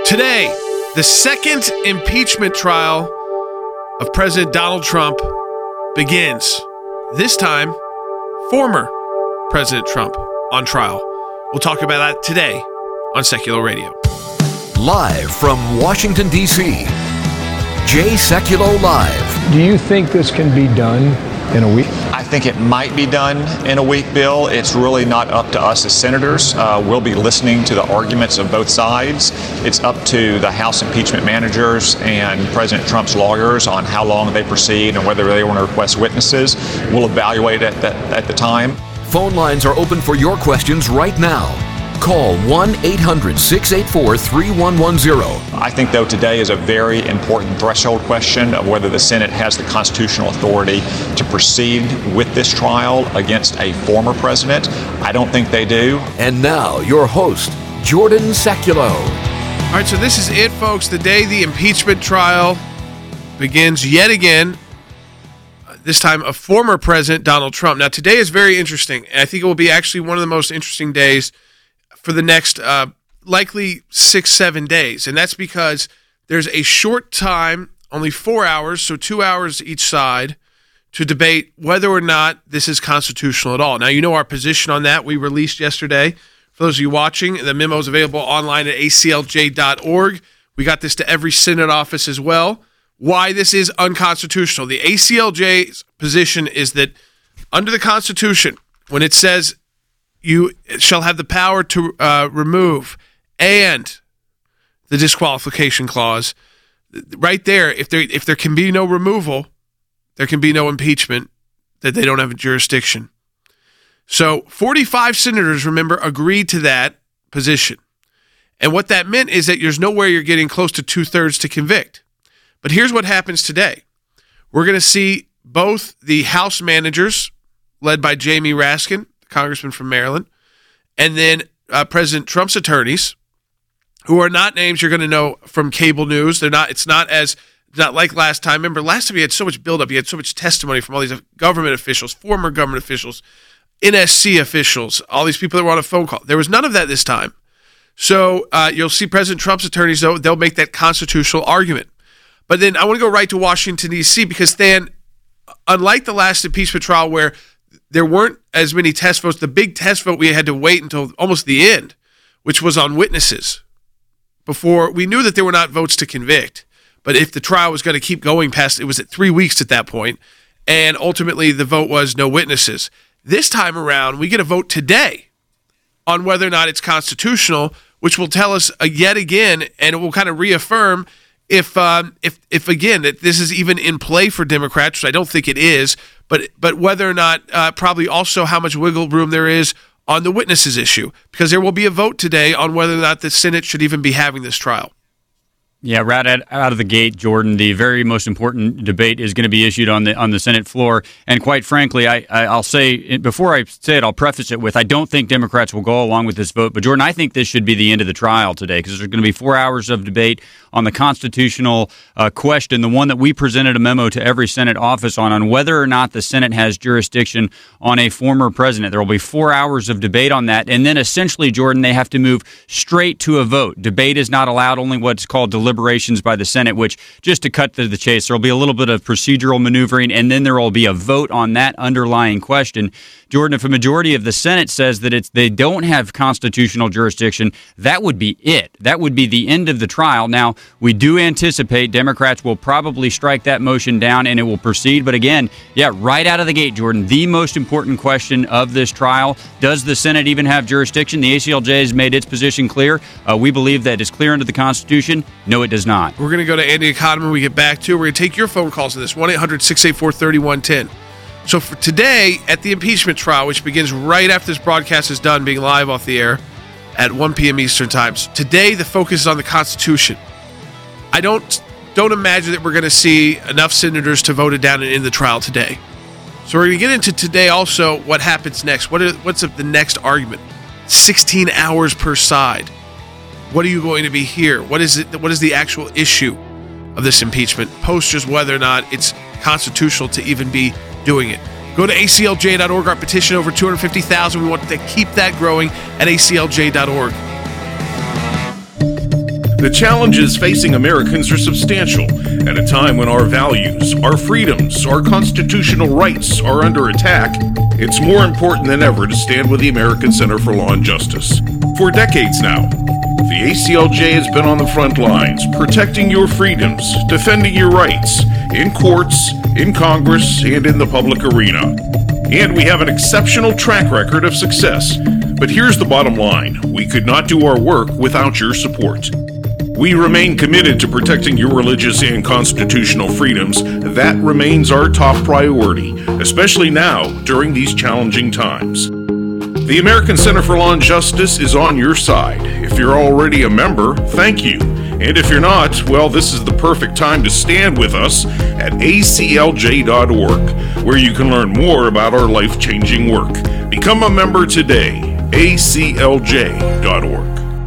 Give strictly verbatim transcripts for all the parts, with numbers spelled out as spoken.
Today, the second impeachment trial of President Donald Trump begins. This time, former President Trump on trial. We'll talk about that today on Secular Radio. Live from Washington, D C, Jay Sekulow Live. Do you think this can be done in a week? I think it might be done in a week, Bill. It's really not up to us as senators. Uh, we'll be listening to the arguments of both sides. It's up to the House impeachment managers and President Trump's lawyers on how long they proceed and whether they want to request witnesses. We'll evaluate it at, that, at the time. Phone lines are open for your questions right now. Call one eight hundred six eight four three one one zero. I think, though, today is a very important threshold question of whether the Senate has the constitutional authority to proceed with this trial against a former president. I don't think they do. And now, your host, Jordan Sekulow. All right, so this is it, folks. The day the impeachment trial begins yet again. This time, a former president, Donald Trump. Now, today is very interesting, and I think it will be actually one of the most interesting days for the next uh, likely six, seven days. And that's because there's a short time, only four hours, so two hours each side, to debate whether or not this is constitutional at all. Now, you know our position on that. We released yesterday. For those of you watching, the memo is available online at A C L J dot org. We got this to every Senate office as well. Why this is unconstitutional. The A C L J's position is that under the Constitution, when it says you shall have the power to uh, remove and the disqualification clause, right there, if there if there can be no removal, there can be no impeachment, that they don't have a jurisdiction. So forty-five senators, remember, agreed to that position. And what that meant is that there's nowhere you're getting close to two-thirds to convict. But here's what happens today. We're going to see both the House managers, led by Jamie Raskin, Congressman from Maryland, and then uh, President Trump's attorneys, who are not names you're going to know from cable news. They're not. It's not as not like last time. Remember, last time we had so much buildup. You had so much testimony from all these government officials, former government officials, N S C officials, all these people that were on a phone call. There was none of that this time. So uh, you'll see President Trump's attorneys, though, they'll make that constitutional argument. But then I want to go right to Washington, D C, because then, unlike the last impeachment trial where there weren't as many test votes, the big test vote we had to wait until almost the end, which was on witnesses. Before, we knew that there were not votes to convict. But if the trial was going to keep going past, it was at three weeks at that point, and ultimately the vote was no witnesses. This time around, we get a vote today on whether or not it's constitutional, which will tell us uh, yet again, and it will kind of reaffirm if, um, if, if again, that this is even in play for Democrats, which I don't think it is, but but whether or not, uh, probably also how much wiggle room there is on the witnesses issue, because there will be a vote today on whether or not the Senate should even be having this trial. Yeah, right out, out of the gate, Jordan, the very most important debate is going to be issued on the on the Senate floor. And quite frankly, I, I, I'll say, before I say it, I'll preface it with, I don't think Democrats will go along with this vote. But, Jordan, I think this should be the end of the trial today, because there's going to be four hours of debate on the constitutional uh, question, the one that we presented a memo to every Senate office on, on whether or not the Senate has jurisdiction on a former president. There will be four hours of debate on that. And then essentially, Jordan, they have to move straight to a vote. Debate is not allowed, only what's called deliberations by the Senate, which, just to cut to the chase, there will be a little bit of procedural maneuvering, and then there will be a vote on that underlying question. Jordan, if a majority of the Senate says that it's they don't have constitutional jurisdiction, that would be it. That would be the end of the trial. Now, we do anticipate Democrats will probably strike that motion down and it will proceed. But again, yeah, right out of the gate, Jordan, the most important question of this trial, does the Senate even have jurisdiction? The A C L J has made its position clear. Uh, we believe that it's clear under the Constitution. No, it does not. We're going to go to Andy Economy when we get back to. We're going to take your phone calls on this, one eight hundred six eight four three one one zero. So for today, at the impeachment trial, which begins right after this broadcast is done, being live off the air at one p.m. Eastern Time. Today, the focus is on the Constitution. I don't don't imagine that we're going to see enough senators to vote it down and end the trial today. So we're going to get into today also what happens next. What are, what's the next argument? sixteen hours per side. What are you going to be here? What is it? What is the actual issue of this impeachment? Post just whether or not it's constitutional to even be doing it. Go to A C L J dot org. Our petition over two hundred fifty thousand. We want to keep that growing at A C L J dot org. The challenges facing Americans are substantial at a time when our values, our freedoms, our constitutional rights are under attack. It's more important than ever to stand with the American Center for Law and Justice. For decades now, the A C L J has been on the front lines, protecting your freedoms, defending your rights, in courts, in Congress, and in the public arena. And we have an exceptional track record of success. But here's the bottom line. We could not do our work without your support. We remain committed to protecting your religious and constitutional freedoms. That remains our top priority, especially now during these challenging times. The American Center for Law and Justice is on your side. If you're already a member, thank you. And if you're not, well, this is the perfect time to stand with us at A C L J dot org, where you can learn more about our life-changing work. Become a member today, A C L J dot org.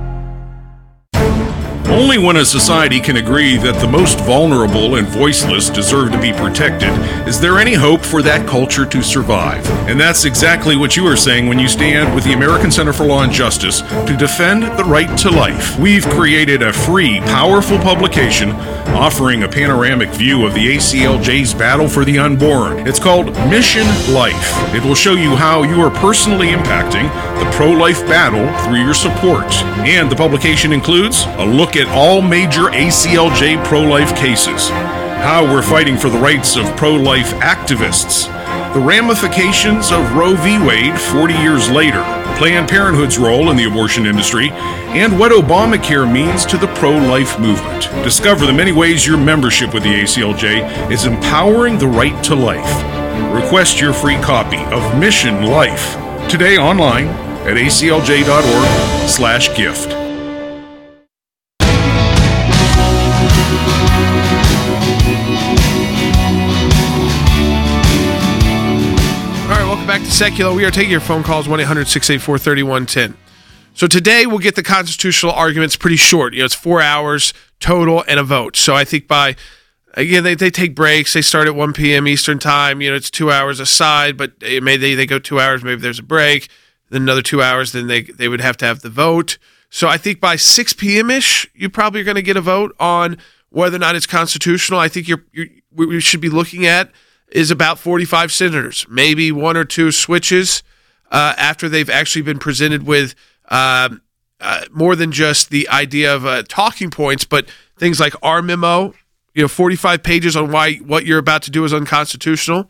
Only when a society can agree that the most vulnerable and voiceless deserve to be protected is there any hope for that culture to survive. And that's exactly what you are saying when you stand with the American Center for Law and Justice to defend the right to life. We've created a free, powerful publication offering a panoramic view of the A C L J's battle for the unborn. It's called Mission Life. It will show you how you are personally impacting the pro-life battle through your support. And the publication includes a look at all major A C L J pro-life cases, how we're fighting for the rights of pro-life activists, the ramifications of Roe v. Wade forty years later, Planned Parenthood's role in the abortion industry, and what Obamacare means to the pro-life movement. Discover the many ways your membership with the A C L J is empowering the right to life. Request your free copy of Mission Life today online at A C L J dot org slash gift. Back to Secular. We are taking your phone calls, one eight hundred six eight four three one one zero. So today we'll get the constitutional arguments pretty short. You know, it's four hours total and a vote. So I think by, again, they, they take breaks. They start at one p.m. Eastern time. You know, it's two hours aside, but maybe they, they go two hours. Maybe there's a break. Then another two hours. Then they, they would have to have the vote. So I think by six p.m.-ish, you probably are going to get a vote on whether or not it's constitutional. I think you're, you're we should be looking at is about forty-five senators, maybe one or two switches uh, after they've actually been presented with uh, uh, more than just the idea of uh, talking points, but things like our memo, you know, forty-five pages on why what you're about to do is unconstitutional,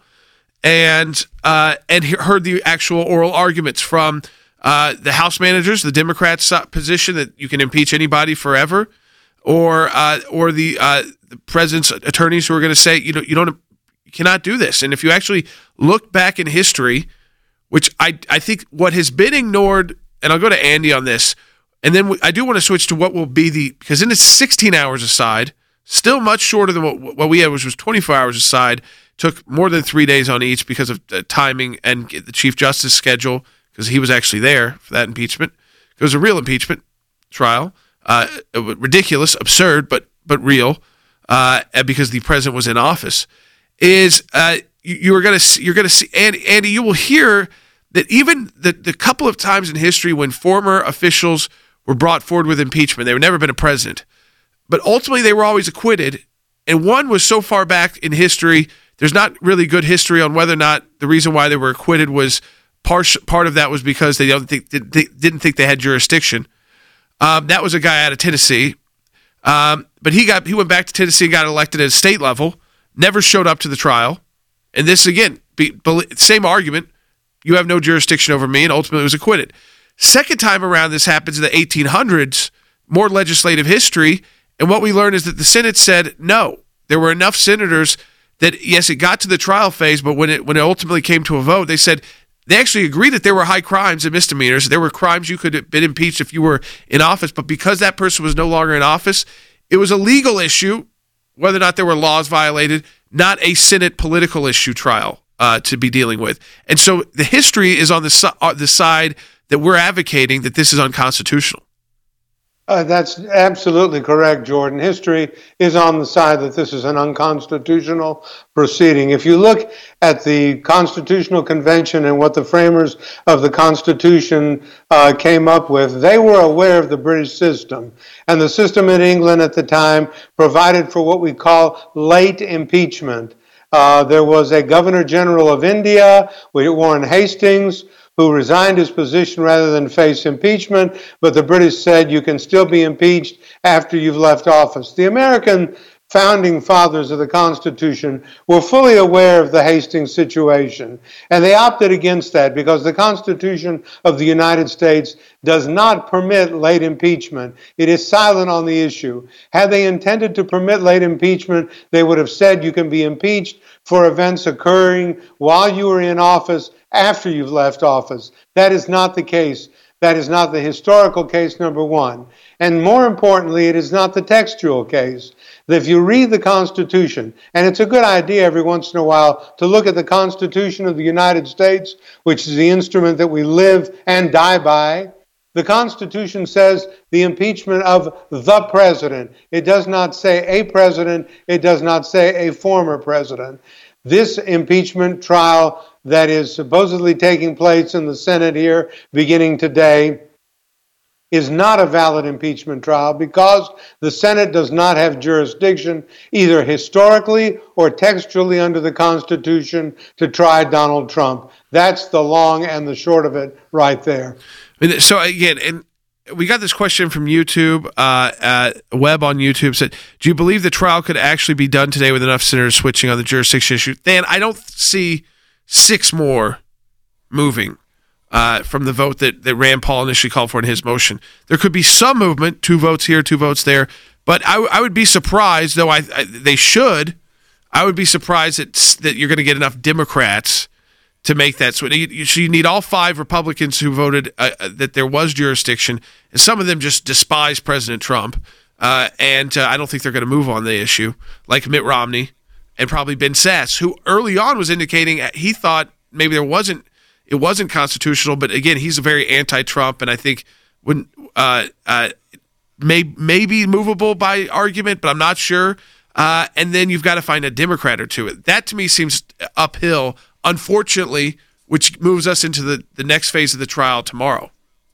and uh, and heard the actual oral arguments from uh, the House managers, the Democrats' position that you can impeach anybody forever, or uh, or the uh, the president's attorneys who are going to say, you know, you don't. You cannot do this. And if you actually look back in history, which I I think what has been ignored, and I'll go to Andy on this, and then we, I do want to switch to what will be the, because then it's sixteen hours aside, still much shorter than what, what we had, which was twenty-four hours aside, took more than three days on each because of the timing and the Chief Justice schedule, because he was actually there for that impeachment. It was a real impeachment trial, uh, ridiculous, absurd, but but real, uh, because the president was in office. Is uh, you, you are going to you're going to see, Andy, Andy, you will hear that even the, the couple of times in history when former officials were brought forward with impeachment, they've never been a president, but ultimately they were always acquitted. And one was so far back in history, there's not really good history on whether or not the reason why they were acquitted was part part of that was because they don't think they didn't think they had jurisdiction. Um, that was a guy out of Tennessee, um, but he got he went back to Tennessee, got elected at state level. Never showed up to the trial. And this, again, be, be, same argument. You have no jurisdiction over me, and ultimately was acquitted. Second time around this happens in the eighteen hundreds, more legislative history, and what we learned is that the Senate said no. There were enough senators that, yes, it got to the trial phase, but when it when it ultimately came to a vote, they said they actually agreed that there were high crimes and misdemeanors. There were crimes you could have been impeached if you were in office, but because that person was no longer in office, it was a legal issue, whether or not there were laws violated, not a Senate political issue trial uh, to be dealing with. And so the history is on the, uh, the side that we're advocating that this is unconstitutional. Uh, that's absolutely correct, Jordan. History is on the side that this is an unconstitutional proceeding. If you look at the Constitutional Convention and what the framers of the Constitution uh, came up with, they were aware of the British system. And the system in England at the time provided for what we call late impeachment. Uh, there was a Governor General of India, Warren Hastings, who resigned his position rather than face impeachment, but the British said you can still be impeached after you've left office. The American founding fathers of the Constitution were fully aware of the Hastings situation, and they opted against that because the Constitution of the United States does not permit late impeachment. It is silent on the issue. Had they intended to permit late impeachment, they would have said you can be impeached for events occurring while you were in office, after you've left office. That is not the case. That is not the historical case, number one. And more importantly, it is not the textual case. If you read the Constitution, and it's a good idea every once in a while to look at the Constitution of the United States, which is the instrument that we live and die by, the Constitution says the impeachment of the president. It does not say a president. It does not say a former president. This impeachment trial that is supposedly taking place in the Senate here beginning today is not a valid impeachment trial because the Senate does not have jurisdiction, either historically or textually under the Constitution, to try Donald Trump. That's the long and the short of it right there. So again, and we got this question from YouTube. Uh, uh, Webb on YouTube said, do you believe the trial could actually be done today with enough senators switching on the jurisdiction issue? Dan, I don't see six more moving uh, from the vote that, that Rand Paul initially called for in his motion. There could be some movement, two votes here, two votes there, but I, I would be surprised, though I, I they should, I would be surprised that, that you're going to get enough Democrats to make that switch. You, so you need all five Republicans who voted uh, that there was jurisdiction, and some of them just despise President Trump, uh, and uh, I don't think they're going to move on the issue, like Mitt Romney and probably Ben Sasse, who early on was indicating he thought maybe there wasn't it wasn't constitutional, but again, he's a very anti-Trump, and I think wouldn't uh, uh, may may be movable by argument, but I'm not sure. Uh, and then you've got to find a Democrat or two. That to me seems uphill, unfortunately, which moves us into the, the next phase of the trial tomorrow.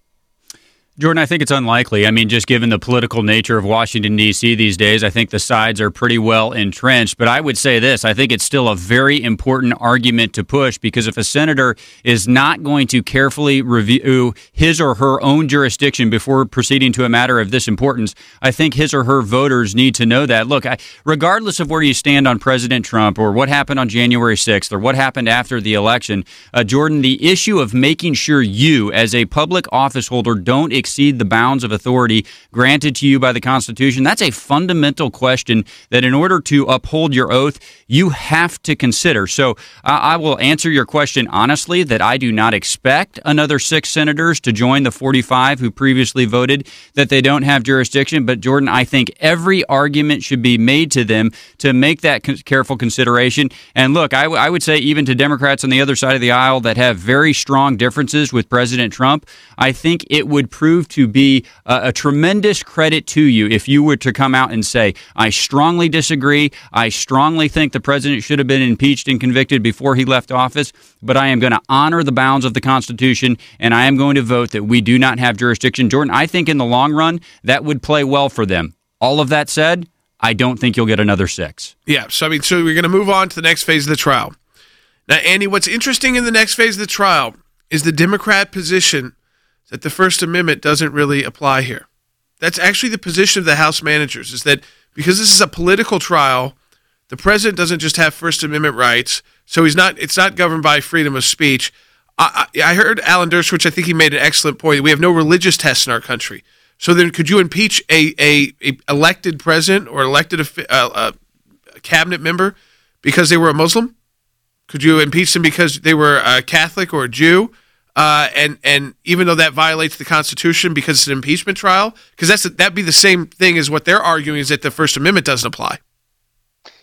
Jordan, I think it's unlikely. I mean, just given the political nature of Washington, D C these days, I think the sides are pretty well entrenched. But I would say this, I think it's still a very important argument to push, because if a senator is not going to carefully review his or her own jurisdiction before proceeding to a matter of this importance, I think his or her voters need to know that. Look, I, regardless of where you stand on President Trump or what happened on January sixth or what happened after the election, uh, Jordan, the issue of making sure you as a public office holder don't exceed the bounds of authority granted to you by the Constitution, that's a fundamental question that in order to uphold your oath, you have to consider. So uh, I will answer your question honestly that I do not expect another six senators to join the forty-five who previously voted that they don't have jurisdiction. But Jordan, I think every argument should be made to them to make that con- careful consideration. And look, I, w- I would say even to Democrats on the other side of the aisle that have very strong differences with President Trump, I think it would prove to be a, a tremendous credit to you if you were to come out and say, I strongly disagree. I strongly think the president should have been impeached and convicted before he left office, but I am going to honor the bounds of the Constitution, and I am going to vote that we do not have jurisdiction. Jordan, I think in the long run, that would play well for them. All of that said, I don't think you'll get another six. Yeah, so I mean, so we're going to move on to the next phase of the trial. Now, Andy, what's interesting in the next phase of the trial is the Democrat position that the First Amendment doesn't really apply here. That's actually the position of the House managers, is that because this is a political trial, the president doesn't just have First Amendment rights, so he's not. It's not governed by freedom of speech. I, I, I heard Alan Dershowitz, I think he made an excellent point. We have no religious tests in our country. So then could you impeach a, a, a elected president or elected a, a, a cabinet member because they were a Muslim? Could you impeach them because they were a Catholic or a Jew? Uh, and and even though that violates the Constitution because it's an impeachment trial, because that's that'd be the same thing as what they're arguing is that the First Amendment doesn't apply.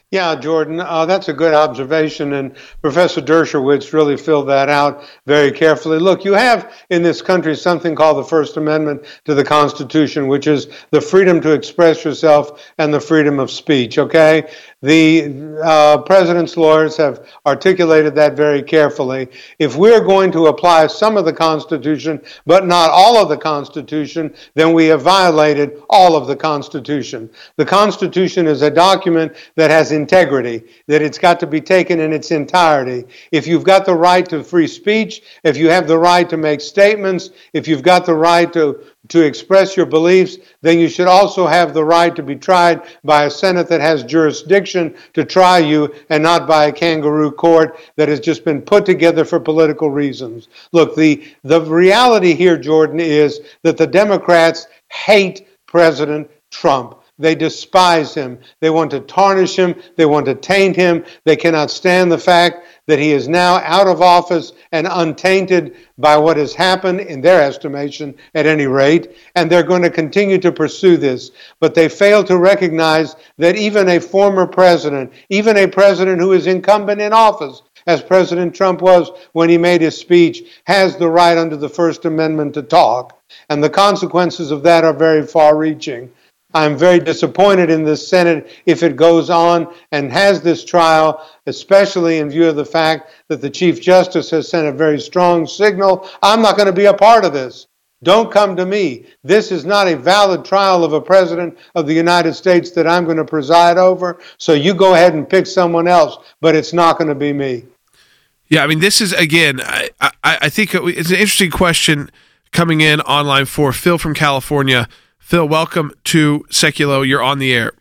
Yeah, Jordan, uh, that's a good observation, and Professor Dershowitz really filled that out very carefully. Look, you have in this country something called the First Amendment to the Constitution, which is the freedom to express yourself and the freedom of speech, okay? The uh, president's lawyers have articulated that very carefully. If we're going to apply some of the Constitution, but not all of the Constitution, then we have violated all of the Constitution. The Constitution is a document that has integrity, that it's got to be taken in its entirety. If you've got the right to free speech, if you have the right to make statements, if you've got the right to to express your beliefs, then you should also have the right to be tried by a Senate that has jurisdiction to try you and not by a kangaroo court that has just been put together for political reasons. Look, the, the reality here, Jordan, is that the Democrats hate President Trump. They despise him. They want to tarnish him. They want to taint him. They cannot stand the fact that he is now out of office and untainted by what has happened, in their estimation, at any rate. And they're going to continue to pursue this. But they fail to recognize that even a former president, even a president who is incumbent in office, as President Trump was when he made his speech, has the right under the First Amendment to talk. And the consequences of that are very far-reaching. I'm very disappointed in the Senate if it goes on and has this trial, especially in view of the fact that the Chief Justice has sent a very strong signal. I'm not going to be a part of this. Don't come to me. This is not a valid trial of a president of the United States that I'm going to preside over. So you go ahead and pick someone else, but it's not going to be me. Yeah, I mean, this is, again, I, I, I think it's an interesting question coming in online for Phil from California. Phil, welcome to Seculo. You're on the air.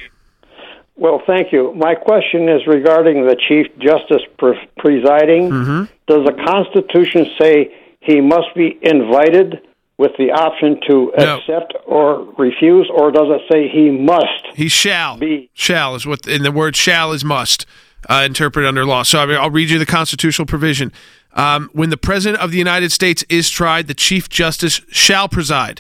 Well, thank you. My question is regarding the Chief Justice pre- presiding. Mm-hmm. Does the Constitution say he must be invited with the option to No. accept or refuse, or does it say he must? He shall. Be. Shall is what, and the word shall is must, uh, interpreted under law. So I mean, I'll read you the constitutional provision. Um, when the President of the United States is tried, the Chief Justice shall preside.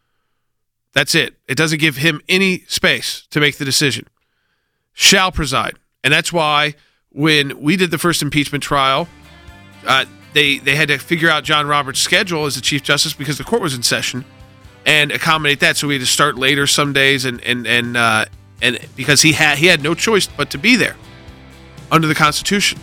That's it. It doesn't give him any space to make the decision. Shall preside. And that's why when we did the first impeachment trial, uh, they, they had to figure out John Roberts' schedule as the Chief Justice because the court was in session and accommodate that. So we had to start later some days and and and uh, and because he had he had no choice but to be there under the Constitution.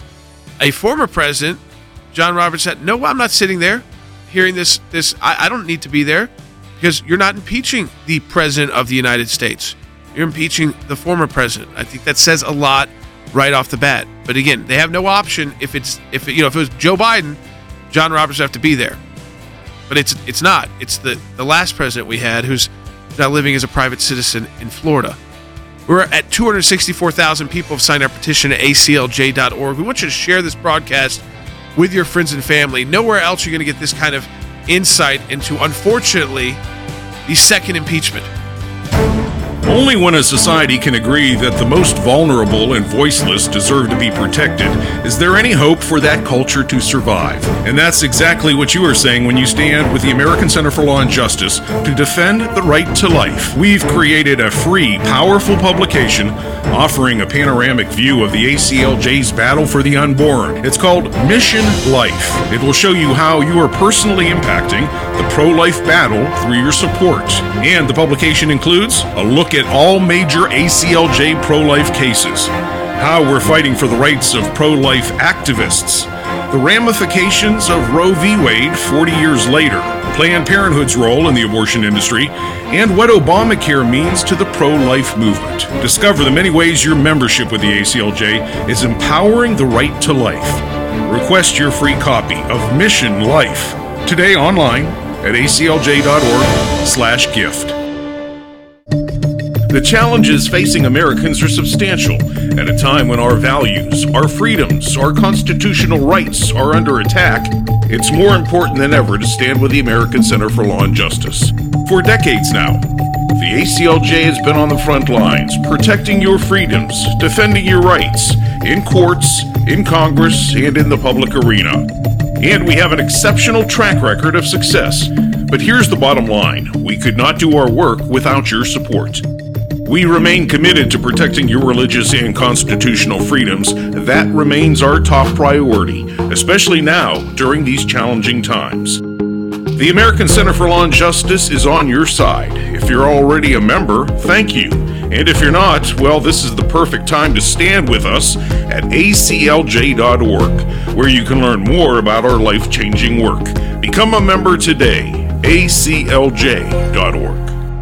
A former president, John Roberts, said, no, I'm not sitting there hearing this. This I, I don't need to be there. Because you're not impeaching the President of the United States. You're impeaching the former president. I think that says a lot right off the bat. But again, they have no option if it's if it, you know if it was Joe Biden, John Roberts would have to be there. But it's it's not. It's the, the last president we had who's now living as a private citizen in Florida. We're at two hundred sixty-four thousand people have signed our petition at A C L J dot org. We want you to share this broadcast with your friends and family. Nowhere else you're going to get this kind of insight into, unfortunately, the second impeachment. Only when a society can agree that the most vulnerable and voiceless deserve to be protected is there any hope for that culture to survive. And that's exactly what you are saying when you stand with the American Center for Law and Justice to defend the right to life. We've created a free, powerful publication offering a panoramic view of the A C L J's battle for the unborn. It's called Mission Life. It will show you how you are personally impacting the pro-life battle through your support. And the publication includes a look at all major A C L J pro-life cases, how we're fighting for the rights of pro-life activists, the ramifications of Roe v. Wade forty years later, Planned Parenthood's role in the abortion industry, and what Obamacare means to the pro-life movement. Discover the many ways your membership with the A C L J is empowering the right to life. Request your free copy of Mission Life today online at A C L J dot org slash gift. The challenges facing Americans are substantial at a time when our values, our freedoms, our constitutional rights are under attack. It's more important than ever to stand with the American Center for Law and Justice. For decades now, the A C L J has been on the front lines, protecting your freedoms, defending your rights, in courts, in Congress, and in the public arena. And we have an exceptional track record of success. But here's the bottom line. We could not do our work without your support. We remain committed to protecting your religious and constitutional freedoms. That remains our top priority, especially now during these challenging times. The American Center for Law and Justice is on your side. If you're already a member, thank you. And if you're not, well, this is the perfect time to stand with us at A C L J dot org, where you can learn more about our life-changing work. Become a member today, A C L J dot org.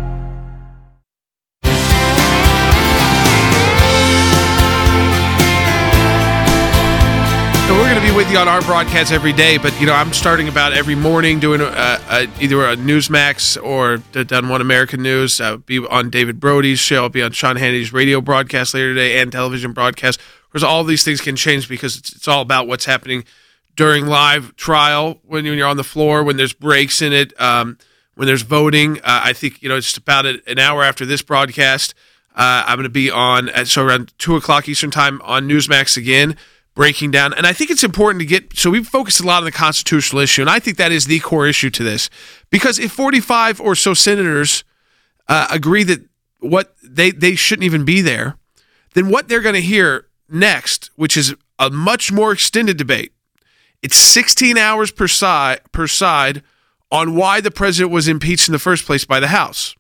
We're going to be with you on our broadcast every day, but you know I'm starting about every morning doing a, a, either a Newsmax or done One American News. I'll be on David Brody's show. I'll be on Sean Hannity's radio broadcast later today and television broadcast. Of course, all these things can change because it's, it's all about what's happening during live trial, when you're on the floor, when there's breaks in it, um, when there's voting. Uh, I think you know it's about an hour after this broadcast. Uh, I'm going to be on at so around two o'clock Eastern time on Newsmax again, breaking down. And I think it's important to get, so we've focused a lot on the constitutional issue, and I think that is the core issue to this. Because if forty-five or so senators uh, agree that what they, they shouldn't even be there, then what they're going to hear next, which is a much more extended debate, it's sixteen hours per side, per side on why the president was impeached in the first place by the House.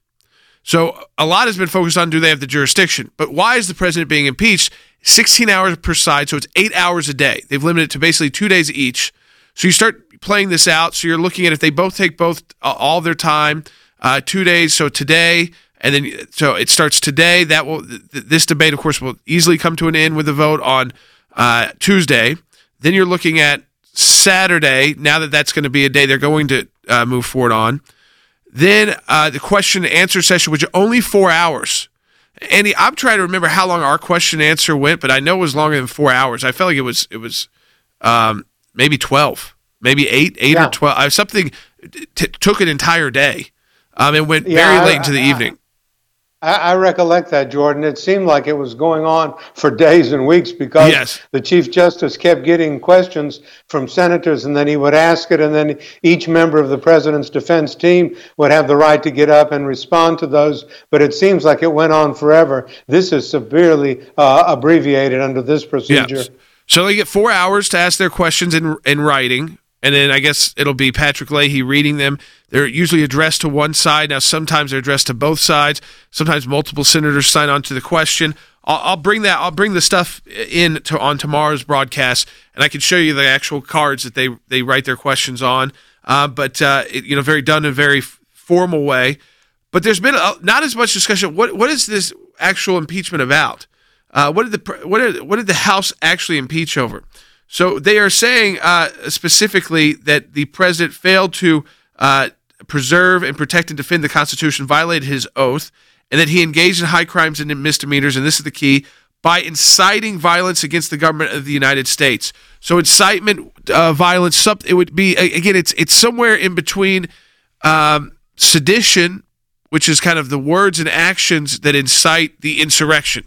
So a lot has been focused on, do they have the jurisdiction? But why is the president being impeached? sixteen hours per side, so it's eight hours a day. They've limited it to basically two days each. So you start playing this out. So you're looking at if they both take both uh, all their time, uh, two days. So today, and then so it starts today. That will th- this debate, of course, will easily come to an end with a vote on uh, Tuesday. Then you're looking at Saturday. Now that that's going to be a day they're going to uh, move forward on. Then uh, the question and answer session, which is only four hours. Andy, I'm trying to remember how long our question and answer went, but I know it was longer than four hours. I felt like it was it was um, maybe twelve, maybe eight, eight yeah. or twelve. Uh, something t- took an entire day. Um, it went yeah, very I, late into the I, evening. I, I recollect that, Jordan. It seemed like it was going on for days and weeks because yes. the Chief Justice kept getting questions from senators, and then he would ask it, and then each member of the president's defense team would have the right to get up and respond to those. But it seems like it went on forever. This is severely uh, abbreviated under this procedure. Yes. So they get four hours to ask their questions in in writing. And then I guess it'll be Patrick Leahy reading them. They're usually addressed to one side. Now, sometimes they're addressed to both sides. Sometimes multiple senators sign on to the question. I'll, I'll bring that. I'll bring the stuff in to, on tomorrow's broadcast, and I can show you the actual cards that they they write their questions on. Uh, but uh, it, you know, very done in a very f- formal way. But there's been a, not as much discussion. What what is this actual impeachment about? Uh, what did the what did what did the House actually impeach over? So they are saying uh, specifically that the president failed to uh, preserve and protect and defend the Constitution, violated his oath, and that he engaged in high crimes and misdemeanors, and this is the key, by inciting violence against the government of the United States. So incitement, uh, violence, it would be, again, it's it's somewhere in between um, sedition, which is kind of the words and actions that incite the insurrection.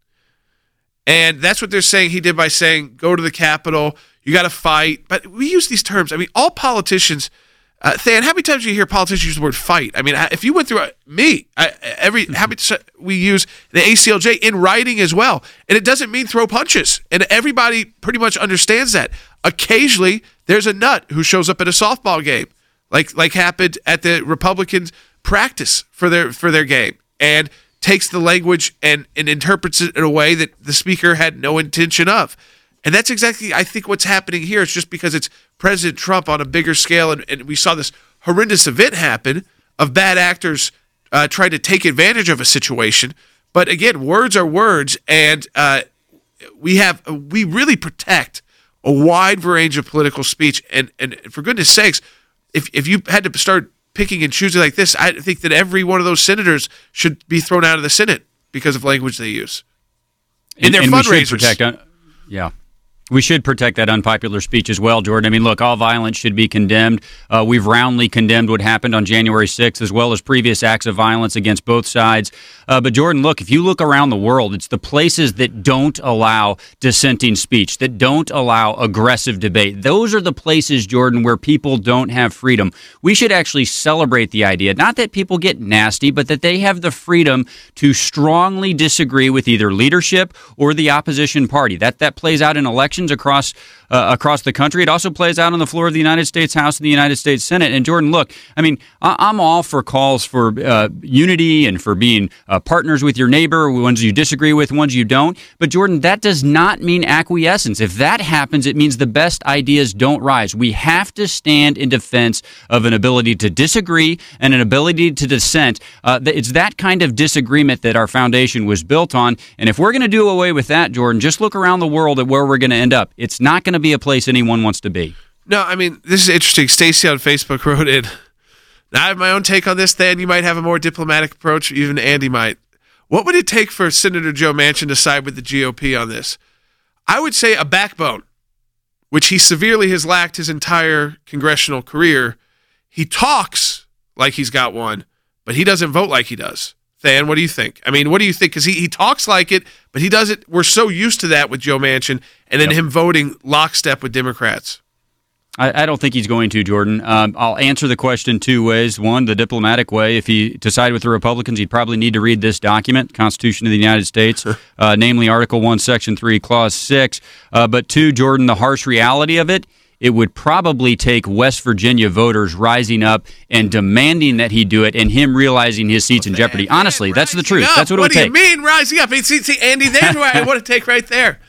And that's what they're saying he did by saying, go to the Capitol, you got to fight. But we use these terms. I mean, all politicians, uh, Than, how many times do you hear politicians use the word fight? I mean, if you went through a, me, I, every how many we use the A C L J in writing as well. And it doesn't mean throw punches. And everybody pretty much understands that. Occasionally, there's a nut who shows up at a softball game, like like happened at the Republicans' practice for their for their game. And takes the language and, and interprets it in a way that the speaker had no intention of. And that's exactly, I think, what's happening here. It's just because it's President Trump on a bigger scale, and, and we saw this horrendous event happen of bad actors uh, trying to take advantage of a situation. But again, words are words, and uh, we have we really protect a wide range of political speech. And, and for goodness sakes, if if you had to start picking and choosing like this, I think that every one of those senators should be thrown out of the Senate because of language they use in and, their and fundraisers. We should protect, uh, yeah. We should protect that unpopular speech as well, Jordan. I mean, look, all violence should be condemned. Uh, we've roundly condemned what happened on January sixth, as well as previous acts of violence against both sides. Uh, but, Jordan, look, if you look around the world, it's the places that don't allow dissenting speech, that don't allow aggressive debate. Those are the places, Jordan, where people don't have freedom. We should actually celebrate the idea, not that people get nasty, but that they have the freedom to strongly disagree with either leadership or the opposition party. That, that plays out in elections across uh, across the country. It also plays out on the floor of the United States House and the United States Senate. And Jordan, look, I mean, I- I'm all for calls for uh, unity and for being uh, partners with your neighbor, ones you disagree with, ones you don't. But Jordan, that does not mean acquiescence. If that happens, it means the best ideas don't rise. We have to stand in defense of an ability to disagree and an ability to dissent. Uh, it's that kind of disagreement that our foundation was built on. And if we're going to do away with that, Jordan, just look around the world at where we're going to end up. It's not going to be a place anyone wants to be. No, I mean, this is interesting. Stacy on Facebook wrote in, now I have my own take on this, Dan. You might have a more diplomatic approach. Even Andy might. What would it take for Senator Joe Manchin to side with the G O P on this? I would say a backbone, which he severely has lacked his entire congressional career. He talks like he's got one, but he doesn't vote like he does. Than, what do you think? I mean, what do you think? Because he, he talks like it, but he does it. We're so used to that with Joe Manchin, and then yep. him voting lockstep with Democrats. I, I don't think he's going to, Jordan. Um, I'll answer the question two ways. One, the diplomatic way. If he to side with the Republicans, he'd probably need to read this document, Constitution of the United States, uh, namely Article one, Section three, Clause six. Uh, but two, Jordan, the harsh reality of it, it would probably take West Virginia voters rising up and demanding that he do it and him realizing his seat's in jeopardy. Honestly, that's the truth. Up. That's what it what would take. What do you mean rising up? See, see Andy, there's what I want to take right there.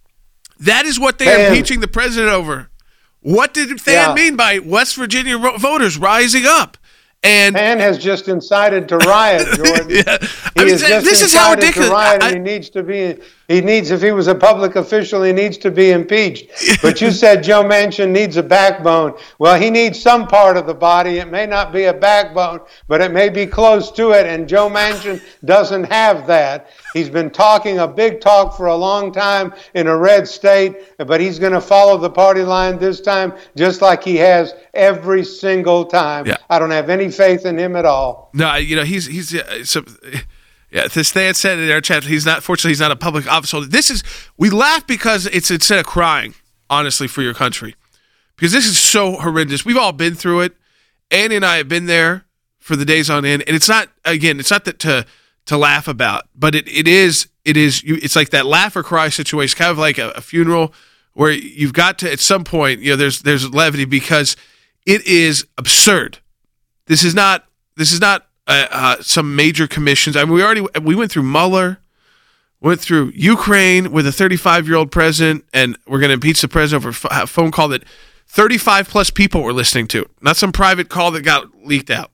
That is what they are impeaching the president over. What did Than yeah. mean by West Virginia voters rising up? And Than has just incited to riot, Jordan. yeah. He I mean, has just this is how ridiculous. To riot, I, and he needs to be. He needs, if he was a public official, he needs to be impeached. But you said Joe Manchin needs a backbone. Well, he needs some part of the body. It may not be a backbone, but it may be close to it. And Joe Manchin doesn't have that. He's been talking a big talk for a long time in a red state, but he's going to follow the party line this time, just like he has every single time. Yeah. I don't have any faith in him at all. No, you know, he's he's uh, so, yeah. This Than said in our chat, he's not. Fortunately, he's not a public officer. This is we laugh because it's instead of crying, honestly, for your country, because this is so horrendous. We've all been through it. Andy and I have been there for the days on end, and it's not again. It's not that to to laugh about, but it it is it is. You, it's like that laugh or cry situation, kind of like a, a funeral where you've got to at some point. You know, there's there's levity because it is absurd. This is not. This is not uh, uh, some major commissions. I mean, we already we went through Mueller, went through Ukraine with a thirty-five-year-old president, and we're going to impeach the president over a phone call that thirty-five plus people were listening to, not some private call that got leaked out.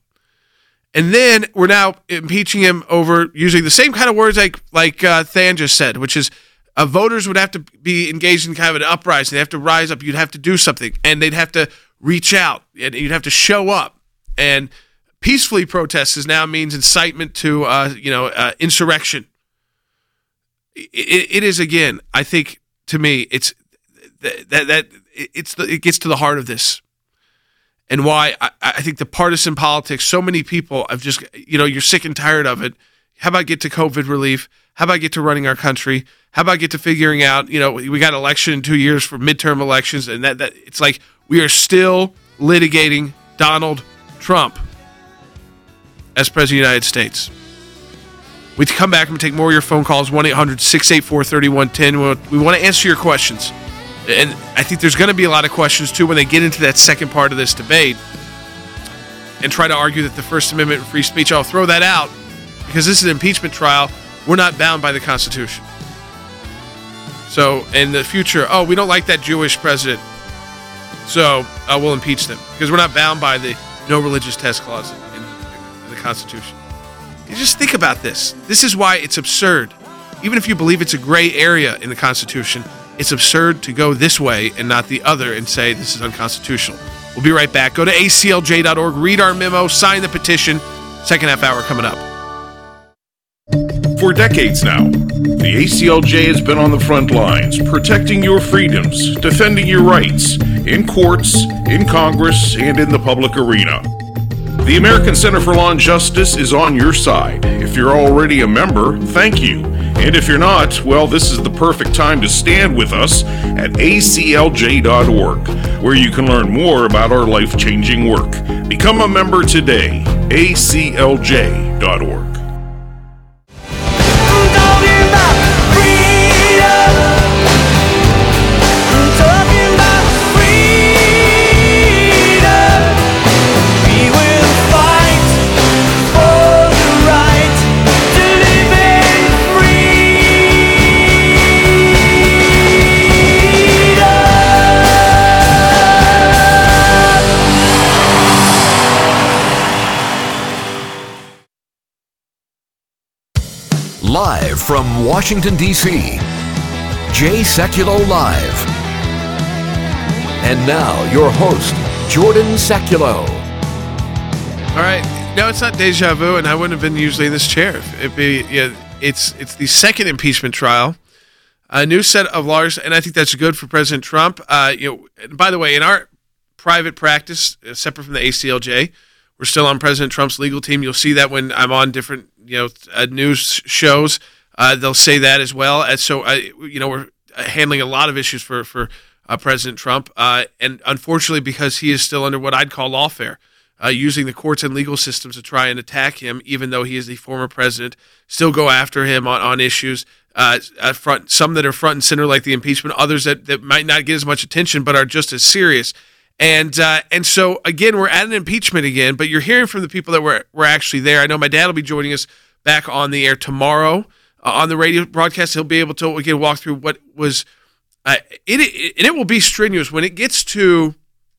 And then we're now impeaching him over using the same kind of words like like uh, Than just said, which is uh, voters would have to be engaged in kind of an uprising. They have to rise up. You'd have to do something, and they'd have to reach out, and you'd have to show up. And peacefully protest is now means incitement to, uh, you know, uh, insurrection. It, it is again. I think to me, it's that that, that it's the, it gets to the heart of this, and why I, I think the partisan politics. So many people have just, you know, you're sick and tired of it. How about get to COVID relief? How about get to running our country? How about get to figuring out, you know, we got election in two years for midterm elections, and that that it's like we are still litigating Donald Trump as President of the United States. We come back and take more of your phone calls, one eight hundred six eight four three one one zero. We want to answer your questions. And I think there's going to be a lot of questions, too, when they get into that second part of this debate and try to argue that the First Amendment and free speech, I'll throw that out because this is an impeachment trial. We're not bound by the Constitution. So in the future, oh, we don't like that Jewish president, so uh, we'll impeach them because we're not bound by the no religious test clause in, in the Constitution. You just think about this. This is why it's absurd. Even if you believe it's a gray area in the Constitution, it's absurd to go this way and not the other and say this is unconstitutional. We'll be right back. Go to A C L J dot org, read our memo, sign the petition. Second half hour coming up. For decades now, the A C L J has been on the front lines, protecting your freedoms, defending your rights, in courts, in Congress, and in the public arena. The American Center for Law and Justice is on your side. If you're already a member, thank you. And if you're not, well, this is the perfect time to stand with us at A C L J dot org, where you can learn more about our life-changing work. Become a member today, A C L J dot org. Live from Washington, D C, Jay Sekulow Live. And now, your host, Jordan Sekulow. All right. No, it's not deja vu, and I wouldn't have been usually in this chair. It'd be, yeah, it's, it's the second impeachment trial, a new set of lawyers, and I think that's good for President Trump. Uh, you know, and by the way, in our private practice, uh, separate from the A C L J, we're still on President Trump's legal team. You'll see that when I'm on different, you know, uh, news shows, uh, they'll say that as well. And so, uh, you know, we're handling a lot of issues for for uh, President Trump, uh, and unfortunately, because he is still under what I'd call lawfare, uh, using the courts and legal systems to try and attack him, even though he is the former president, still go after him on on issues. Uh, at front, some that are front and center, like the impeachment, others that that might not get as much attention, but are just as serious. And uh, and so, again, we're at an impeachment again, but you're hearing from the people that were, were actually there. I know my dad will be joining us back on the air tomorrow uh, on the radio broadcast. He'll be able to, again, walk through what was uh, – it, it, and it will be strenuous when it gets to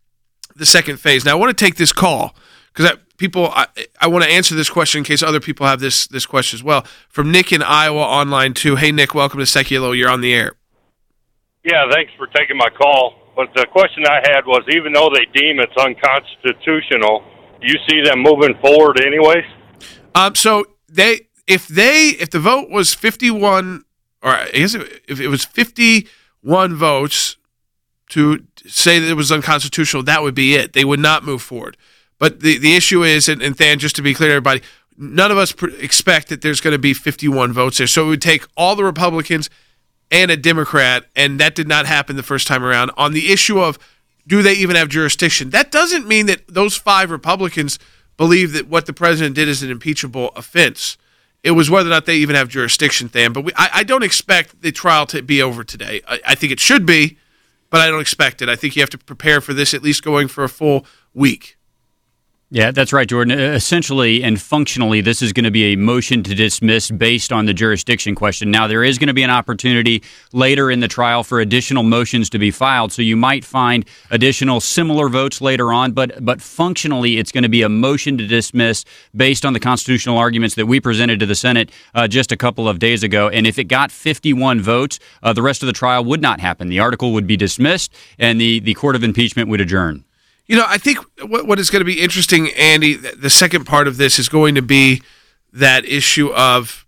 the second phase. Now, I want to take this call because people – I, I want to answer this question in case other people have this this question as well. From Nick in Iowa online, too. Hey, Nick, welcome to Sekulow. You're on the air. Yeah, thanks for taking my call. But the question I had was, even though they deem it's unconstitutional, do you see them moving forward anyways? Um, so they, if they, if the vote was fifty-one, or I guess if it was fifty-one votes to say that it was unconstitutional, that would be it. They would not move forward. But the, the issue is, and, and Than, just to be clear to everybody, none of us pr- expect that there's going to be fifty-one votes there. So it would take all the Republicans and a Democrat, and that did not happen the first time around. On the issue of do they even have jurisdiction, that doesn't mean that those five Republicans believe that what the president did is an impeachable offense. It was whether or not they even have jurisdiction, Than. But we, I, I don't expect the trial to be over today. I, I think it should be, but I don't expect it. I think you have to prepare for this at least going for a full week. Yeah, that's right, Jordan. Essentially and functionally, this is going to be a motion to dismiss based on the jurisdiction question. Now, there is going to be an opportunity later in the trial for additional motions to be filed, so you might find additional similar votes later on, but but functionally, it's going to be a motion to dismiss based on the constitutional arguments that we presented to the Senate uh, just a couple of days ago. And if it got fifty-one votes, uh, the rest of the trial would not happen. The article would be dismissed, and the, the Court of Impeachment would adjourn. You know, I think what what is going to be interesting, Andy, the second part of this is going to be that issue of,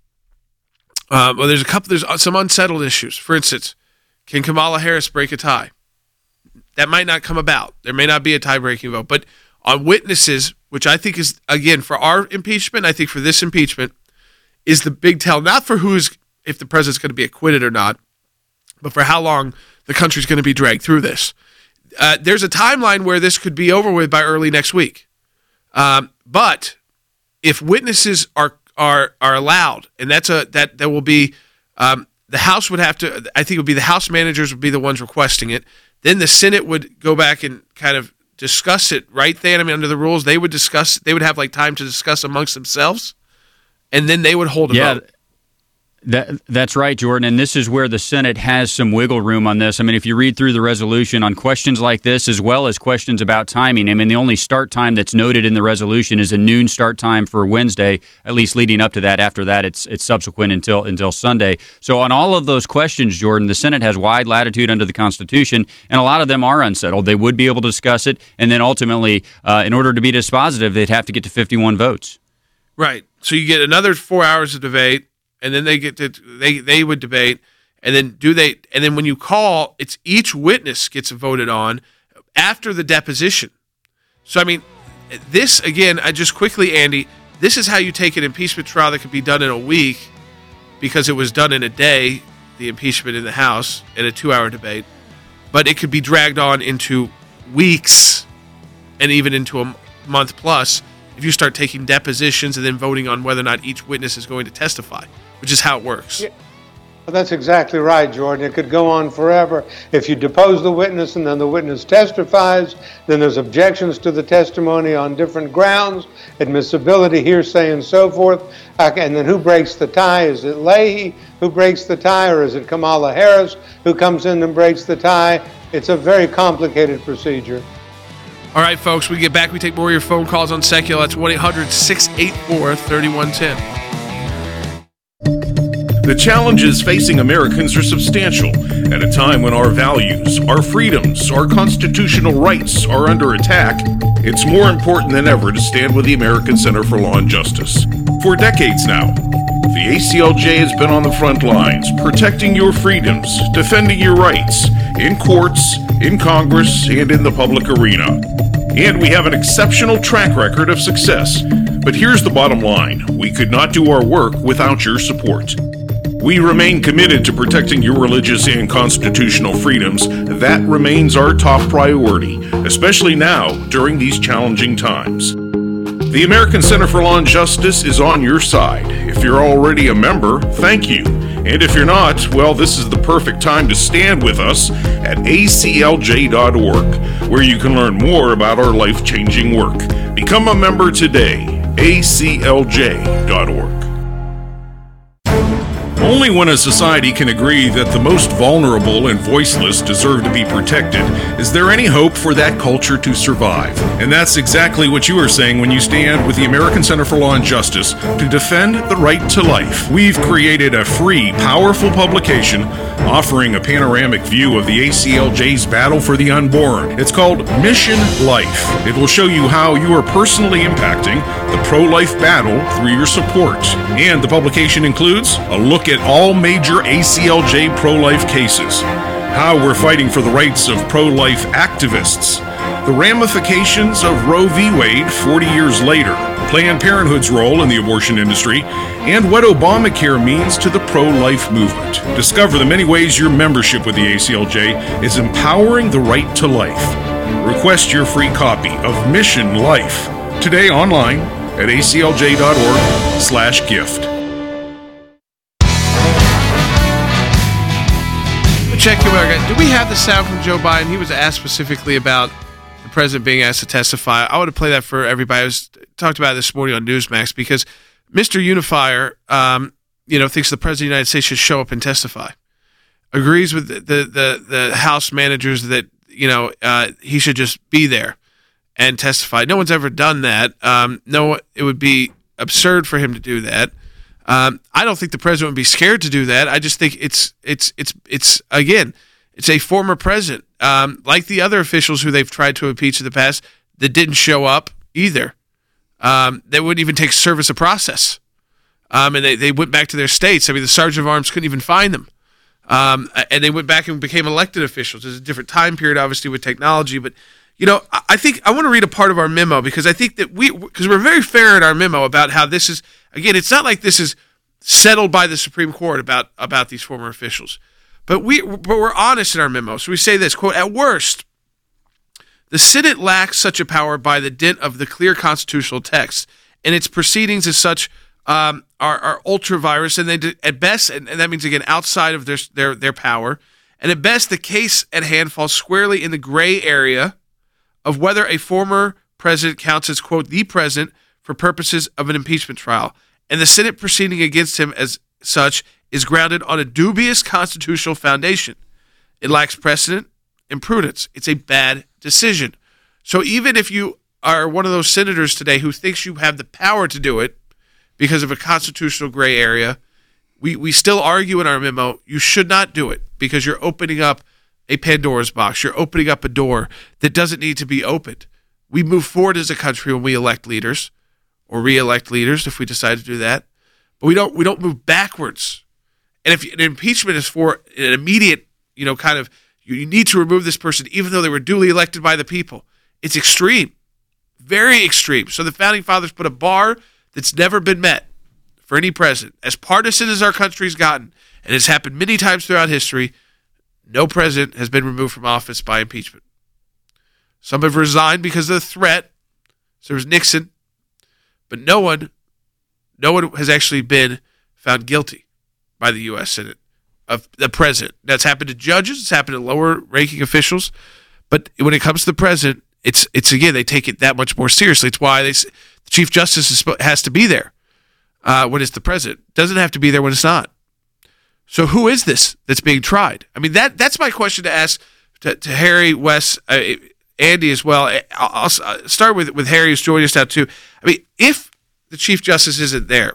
uh, well, there's a couple, there's some unsettled issues. For instance, can Kamala Harris break a tie? That might not come about. There may not be a tie-breaking vote. But on witnesses, which I think is, again, for our impeachment, I think for this impeachment, is the big tell, not for who's, if the president's going to be acquitted or not, but for how long the country's going to be dragged through this. Uh, there's a timeline where this could be over with by early next week. Um, but if witnesses are are are allowed, and that's a that that will be um, the House would have to. I think it would be the House managers would be the ones requesting it. Then the Senate would go back and kind of discuss it right then. I mean, under the rules, they would discuss. They would have like time to discuss amongst themselves, and then they would hold a yeah. vote. That, that's right, Jordan, and this is where the Senate has some wiggle room on this. I mean, if you read through the resolution on questions like this, as well as questions about timing, I mean, the only start time that's noted in the resolution is a noon start time for Wednesday, at least leading up to that. After that, it's it's subsequent until until Sunday. So on all of those questions, Jordan, the Senate has wide latitude under the Constitution, and a lot of them are unsettled. They would be able to discuss it, and then ultimately, uh, in order to be dispositive, they'd have to get to fifty-one votes. Right. So you get another four hours of debate. and then they get to they they would debate, and then do they and then when you call, it's each witness gets voted on after the deposition. So I mean, this again, I just quickly, Andy, this is how you take an impeachment trial that could be done in a week, because it was done in a day, the impeachment in the House, in a two-hour debate, but it could be dragged on into weeks and even into a month plus if you start taking depositions and then voting on whether or not each witness is going to testify, which is how it works. Yeah. Well, that's exactly right, Jordan. It could go on forever. If you depose the witness and then the witness testifies, then there's objections to the testimony on different grounds, admissibility, hearsay, and so forth. Uh, and then who breaks the tie? Is it Leahy who breaks the tie, or is it Kamala Harris who comes in and breaks the tie? It's a very complicated procedure. All right, folks, we get back. We take more of your phone calls on Secular. That's one eight hundred six eight four three one one zero. The challenges facing Americans are substantial at a time when our values, our freedoms, our constitutional rights are under attack. It's more important than ever to stand with the American Center for Law and Justice. For decades now, the A C L J has been on the front lines, protecting your freedoms, defending your rights, in courts, in Congress, and in the public arena. And we have an exceptional track record of success. But here's the bottom line. We could not do our work without your support. We remain committed to protecting your religious and constitutional freedoms. That remains our top priority, especially now during these challenging times. The American Center for Law and Justice is on your side. If you're already a member, thank you. And if you're not, well, this is the perfect time to stand with us at A C L J dot org, where you can learn more about our life-changing work. Become a member today, A C L J dot org. Only when a society can agree that the most vulnerable and voiceless deserve to be protected is there any hope for that culture to survive. And that's exactly what you are saying when you stand with the American Center for Law and Justice to defend the right to life. We've created a free, powerful publication offering a panoramic view of the A C L J's battle for the unborn. It's called Mission Life. It will show you how you are personally impacting the pro-life battle through your support. And the publication includes a look at all major A C L J pro-life cases, how we're fighting for the rights of pro-life activists, the ramifications of Roe v. Wade forty years later, Planned Parenthood's role in the abortion industry, and what Obamacare means to the pro-life movement. Discover the many ways your membership with the A C L J is empowering the right to life. Request your free copy of Mission Life today online at A C L J dot org slash gift. Check your Do we have the sound from Joe Biden? He was asked specifically about the president being asked to testify. I want to play that for everybody. I was talked about it this morning on Newsmax because Mister Unifier, um, you know, thinks the president of the United States should show up and testify. Agrees with the the, the, the House managers that, you know, uh, he should just be there and testify. No one's ever done that. Um, no, it would be absurd for him to do that. Um, I don't think the president would be scared to do that. I just think it's it's it's it's again, it's a former president, um, like the other officials who they've tried to impeach in the past that didn't show up either. Um, they wouldn't even take service of process, um, and they, they went back to their states. I mean, the sergeant of arms couldn't even find them, um, and they went back and became elected officials. There's a different time period, obviously, with technology, but you know, I think I want to read a part of our memo because I think that we, because we're very fair in our memo about how this is, again, it's not like this is settled by the Supreme Court about, about these former officials, but we, but we're honest in our memo. So we say this, quote, at worst, the Senate lacks such a power by the dint of the clear constitutional text, and its proceedings as such um, are, are ultra-virus, and they, at best, and, and that means, again, outside of their, their, their power, and at best, the case at hand falls squarely in the gray area of whether a former president counts as, quote, the president for purposes of an impeachment trial. And the Senate proceeding against him as such is grounded on a dubious constitutional foundation. It lacks precedent and prudence. It's a bad decision. So even if you are one of those senators today who thinks you have the power to do it because of a constitutional gray area, we, we still argue in our memo, you should not do it because you're opening up a Pandora's box. You're opening up a door that doesn't need to be opened. We move forward as a country when we elect leaders or re-elect leaders if we decide to do that. but we don't we don't move backwards. And if an impeachment is for an immediate, you know, kind of, you need to remove this person even though they were duly elected by the people, it's extreme, very extreme. So the Founding Fathers put a bar that's never been met for any president. As partisan as our country's gotten, and it's happened many times throughout history, no president has been removed from office by impeachment. Some have resigned because of the threat. So there was Nixon, but no one, no one has actually been found guilty by the U S Senate of the president. That's happened to judges. It's happened to lower-ranking officials. But when it comes to the president, it's it's again they take it that much more seriously. It's why they, the Chief Justice is, has to be there uh, when it's the president. Doesn't have to be there when it's not. So who is this that's being tried? I mean, that that's my question to ask to, to Harry, Wes, uh, Andy as well. I'll, I'll start with with Harry, who's joining us now too. I mean, if the Chief Justice isn't there,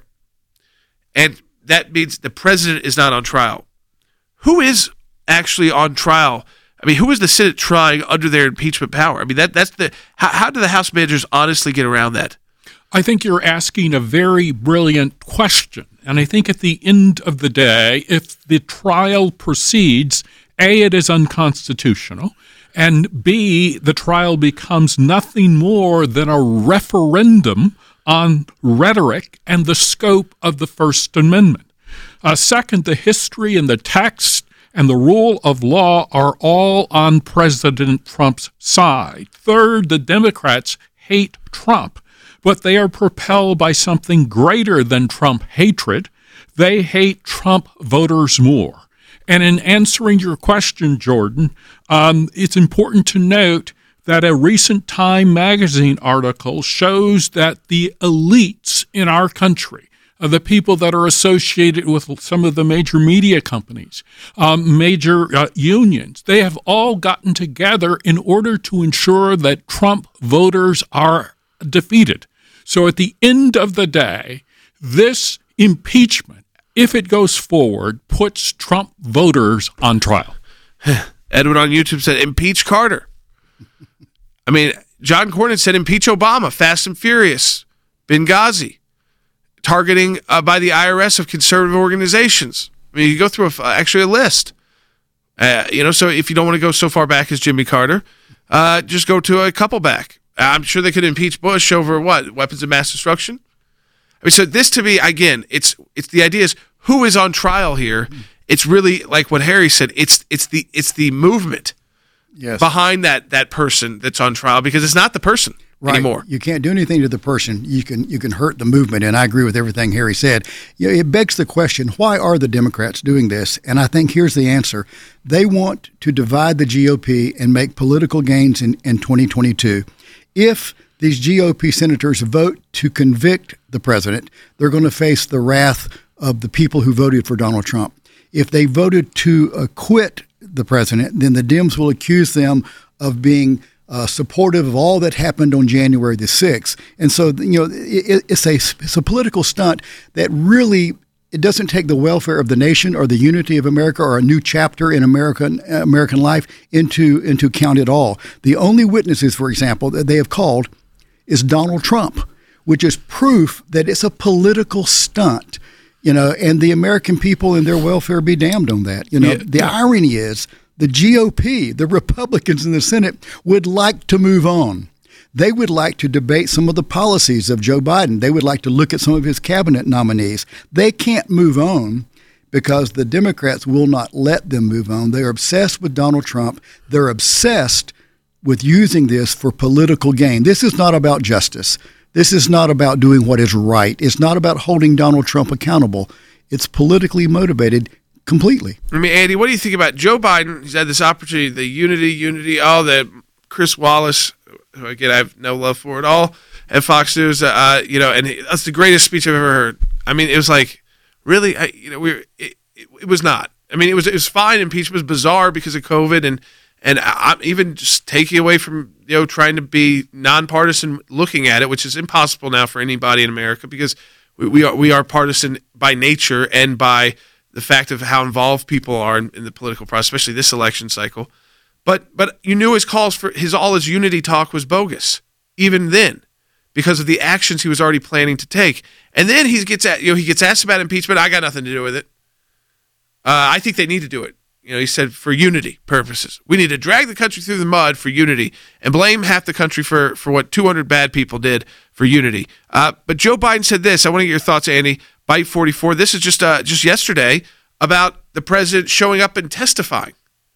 and that means the president is not on trial, who is actually on trial? I mean, who is the Senate trying under their impeachment power? I mean, that that's the how, how do the House managers honestly get around that? I think you're asking a very brilliant question. And I think at the end of the day, if the trial proceeds, A, it is unconstitutional, and B, the trial becomes nothing more than a referendum on rhetoric and the scope of the First Amendment. Uh, second, the history and the text and the rule of law are all on President Trump's side. Third, the Democrats hate Trump, but they are propelled by something greater than Trump hatred. They hate Trump voters more. And in answering your question, Jordan, um, it's important to note that a recent Time magazine article shows that the elites in our country, uh, the people that are associated with some of the major media companies, um, major uh, unions, they have all gotten together in order to ensure that Trump voters are defeated. So at the end of the day, this impeachment, if it goes forward, puts Trump voters on trial. Edwin on YouTube said, impeach Carter. I mean, John Cornyn said, impeach Obama, Fast and Furious, Benghazi, targeting uh, by the I R S of conservative organizations. I mean, you go through a, actually a list. Uh, you know, so if you don't want to go so far back as Jimmy Carter, uh, just go to a couple back. I'm sure they could impeach Bush over what? Weapons of mass destruction? I mean, so this to me, again, it's it's the idea is who is on trial here. It's really like what Harry said. It's it's the it's the movement yes. behind that that person that's on trial, because it's not the person right. anymore. You can't do anything to the person. You can you can hurt the movement, and I agree with everything Harry said. You know, it begs the question, why are the Democrats doing this? And I think here's the answer. They want to divide the G O P and make political gains in, in twenty twenty-two. If these G O P senators vote to convict the president, they're going to face the wrath of the people who voted for Donald Trump. If they voted to acquit the president, then the Dems will accuse them of being uh, supportive of all that happened on January the sixth. And so, you know, it, it's a it's a political stunt that really, it doesn't take the welfare of the nation or the unity of America or a new chapter in American American life into into account at all. The only witnesses, for example, that they have called is Donald Trump, which is proof that it's a political stunt. You know, and the American people and their welfare be damned on that. You know, yeah. the irony is the G O P, the Republicans in the Senate, would like to move on. They would like to debate some of the policies of Joe Biden. They would like to look at some of his cabinet nominees. They can't move on because the Democrats will not let them move on. They're obsessed with Donald Trump. They're obsessed with using this for political gain. This is not about justice. This is not about doing what is right. It's not about holding Donald Trump accountable. It's politically motivated completely. I mean, Andy, what do you think about Joe Biden? He's had this opportunity, the unity, unity, all the Chris Wallace, who again I have no love for at all, at Fox News. Uh, you know, and he, that's the greatest speech I've ever heard. I mean, it was like, really, I, you know, we were, it, it, it was not. I mean, it was it was fine. Impeachment was bizarre because of COVID, and and I, even just taking away from, you know, trying to be nonpartisan, looking at it, which is impossible now for anybody in America because we, we are we are partisan by nature and by the fact of how involved people are in, in the political process, especially this election cycle. But but you knew his calls for his all his unity talk was bogus, even then, because of the actions he was already planning to take. And then he gets at, you know, he gets asked about impeachment. I got nothing to do with it. Uh, I think they need to do it. You know, he said for unity purposes. We need to drag the country through the mud for unity and blame half the country for, for what two hundred bad people did for unity. Uh, but Joe Biden said this. I want to get your thoughts, Andy. Byte forty-four. This is just uh, just yesterday about the president showing up and testifying.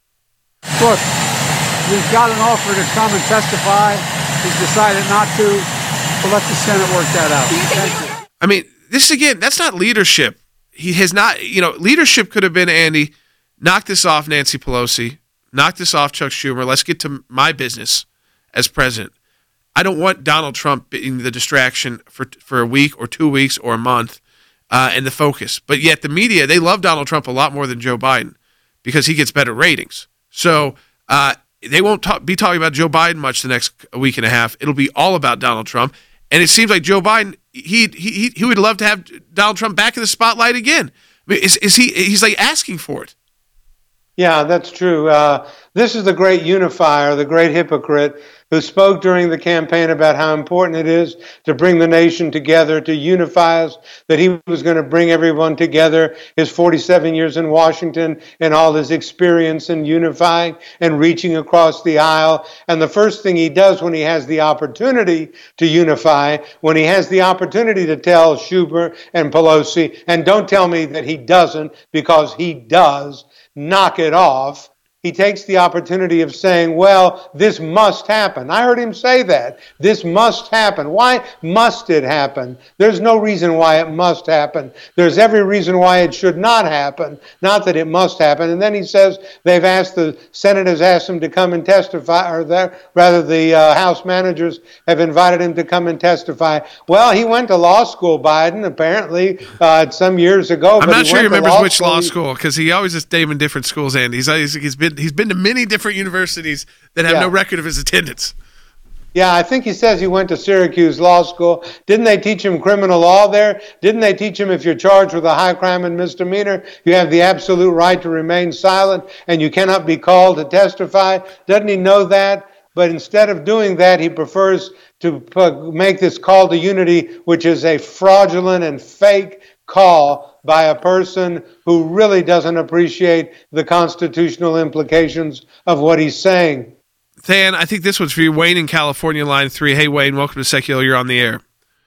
Look, we've got an offer to come and testify. He's decided not to. We'll let the Senate work that out. I mean, this again, that's not leadership. He has not, you know, leadership could have been, Andy, knock this off, Nancy Pelosi. Knock this off, Chuck Schumer. Let's get to my business as president. I don't want Donald Trump being the distraction for for a week or two weeks or a month uh, and the focus. But yet the media, they love Donald Trump a lot more than Joe Biden because he gets better ratings. So uh, they won't talk, be talking about Joe Biden much the next week and a half. It'll be all about Donald Trump. And it seems like Joe Biden, he he he would love to have Donald Trump back in the spotlight again. I mean, is, is he? He's like asking for it. Yeah, that's true. Uh, this is the great unifier, the great hypocrite who spoke during the campaign about how important it is to bring the nation together, to unify us, that he was going to bring everyone together, his forty-seven years in Washington and all his experience in unifying and reaching across the aisle. And the first thing he does when he has the opportunity to unify, when he has the opportunity to tell Schumer and Pelosi, and don't tell me that he doesn't, because he does, knock it off. He takes the opportunity of saying, well, this must happen. I heard him say that. This must happen. Why must it happen? There's no reason why it must happen. There's every reason why it should not happen, not that it must happen. And then he says they've asked, the Senate has asked him to come and testify, or that, rather the uh, House managers have invited him to come and testify. Well, he went to law school, Biden, apparently, uh, some years ago. I'm but not he sure he went to remembers law which school. law school, because he always is naming different schools, Andy. He's, he's, he's been he's been to many different universities that have Yeah. no record of his attendance. Yeah, I think he says he went to Syracuse Law School. Didn't they teach him criminal law there? Didn't they teach him if you're charged with a high crime and misdemeanor, you have the absolute right to remain silent and you cannot be called to testify? Doesn't he know that? But instead of doing that, he prefers to pu- make this call to unity, which is a fraudulent and fake call by a person who really doesn't appreciate the constitutional implications of what he's saying. Than, I think this one's for you. Wayne in California, line three. Hey, Wayne, welcome to Secular. You're on the air.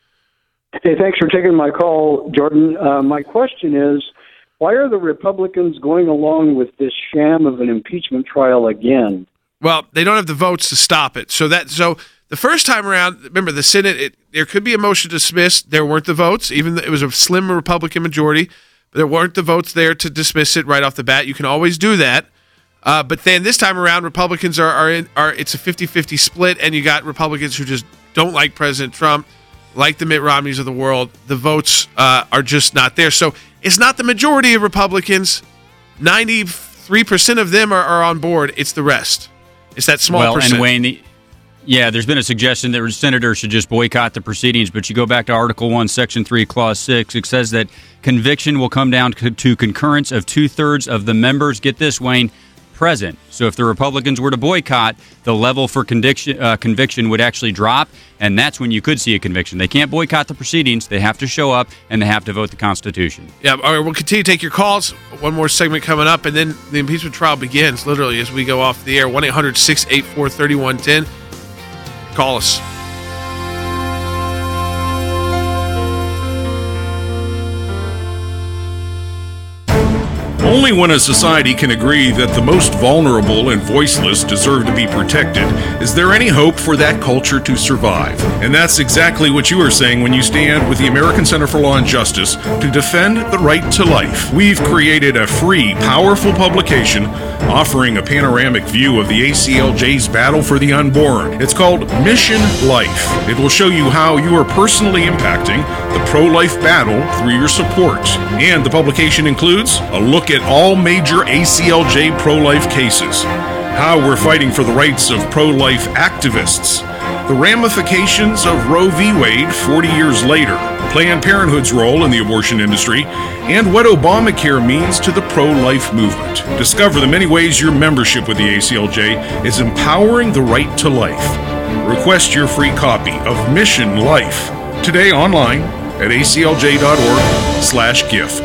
Hey, thanks for taking my call, Jordan. Uh, my question is, why are the Republicans going along with this sham of an impeachment trial again? Well, they don't have the votes to stop it. So that so the first time around, remember the Senate, it, there could be a motion to dismiss. There weren't the votes. Even though it was a slim Republican majority, but there weren't the votes there to dismiss it right off the bat. You can always do that. Uh, but then this time around, Republicans are are, in, are it's a fifty-fifty split, and you got Republicans who just don't like President Trump, like the Mitt Romneys of the world. The votes uh, are just not there. So it's not the majority of Republicans. ninety-three percent of them are, are on board. It's the rest. It's that small well, percent. And Wayne, the, yeah, there's been a suggestion that senators should just boycott the proceedings, but you go back to Article one, Section three, Clause six, it says that conviction will come down to concurrence of two-thirds of the members, get this, Wayne, present. So if the Republicans were to boycott, the level for conviction, uh, conviction would actually drop, and that's when you could see a conviction. They can't boycott the proceedings. They have to show up, and they have to vote the Constitution. Yeah, all right, we'll continue to take your calls. One more segment coming up, and then the impeachment trial begins, literally, as we go off the air. one eight hundred six eight four three one one zero. Call us. Only when a society can agree that the most vulnerable and voiceless deserve to be protected is there any hope for that culture to survive. And that's exactly what you are saying when you stand with the American Center for Law and Justice to defend the right to life. We've created a free, powerful publication offering a panoramic view of the A C L J's battle for the unborn. It's called Mission Life. It will show you how you are personally impacting the pro-life battle through your support. And the publication includes a look at all major A C L J pro-life cases, how we're fighting for the rights of pro-life activists, the ramifications of Roe v. Wade forty years later, Planned Parenthood's role in the abortion industry, and what Obamacare means to the pro-life movement. Discover the many ways your membership with the A C L J is empowering the right to life. Request your free copy of Mission Life today online at a c l j dot org slash gift.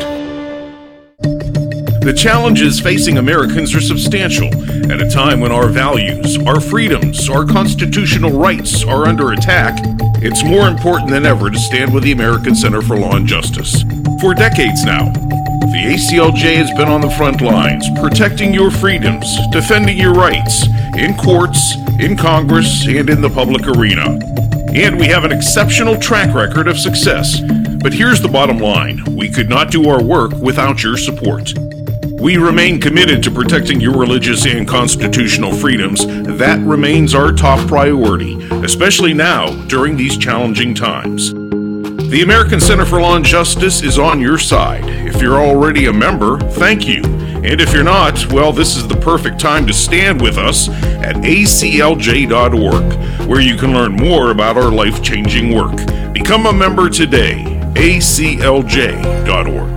The challenges facing Americans are substantial at a time when our values, our freedoms, our constitutional rights are under attack. It's more important than ever to stand with the American Center for Law and Justice. For decades now, the A C L J has been on the front lines, protecting your freedoms, defending your rights, in courts, in Congress, and in the public arena. And we have an exceptional track record of success. But here's the bottom line. We could not do our work without your support. We remain committed to protecting your religious and constitutional freedoms. That remains our top priority, especially now during these challenging times. The American Center for Law and Justice is on your side. If you're already a member, thank you. And if you're not, well, this is the perfect time to stand with us at a c l j dot org, where you can learn more about our life-changing work. Become a member today, a c l j dot org.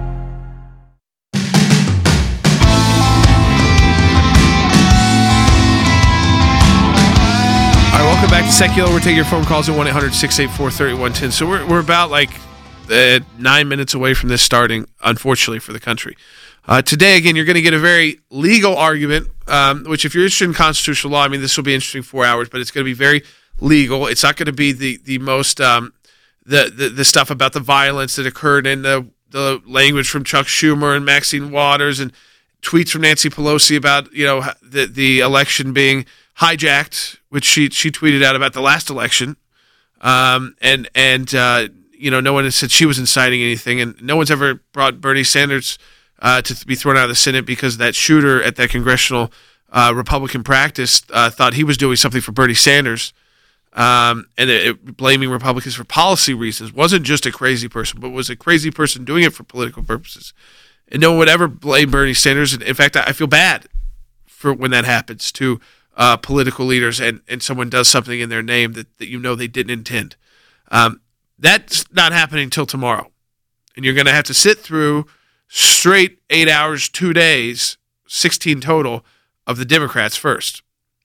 Welcome back to Secular. We're taking your phone calls at one eight hundred six eight four three one one zero. So we're, we're about like uh, nine minutes away from this starting, unfortunately, for the country. Uh, today, again, you're going to get a very legal argument, um, which if you're interested in constitutional law, I mean, this will be interesting four hours, but it's going to be very legal. It's not going to be the, the most, um, the, the the stuff about the violence that occurred in the, the language from Chuck Schumer and Maxine Waters and tweets from Nancy Pelosi about, you know, the, the election being hijacked, which she she tweeted out about the last election, um, and and uh, you know, no one has said she was inciting anything, and no one's ever brought Bernie Sanders uh, to be thrown out of the Senate because that shooter at that congressional uh, Republican practice uh, thought he was doing something for Bernie Sanders, um, and it, it, blaming Republicans for policy reasons. Wasn't just a crazy person, but was a crazy person doing it for political purposes, and no one would ever blame Bernie Sanders. In fact, I feel bad for when that happens to Uh, political leaders and, and someone does something in their name that, that you know they didn't intend. Um, that's not happening until tomorrow. And you're going to have to sit through straight eight hours, two days, sixteen total of the Democrats first.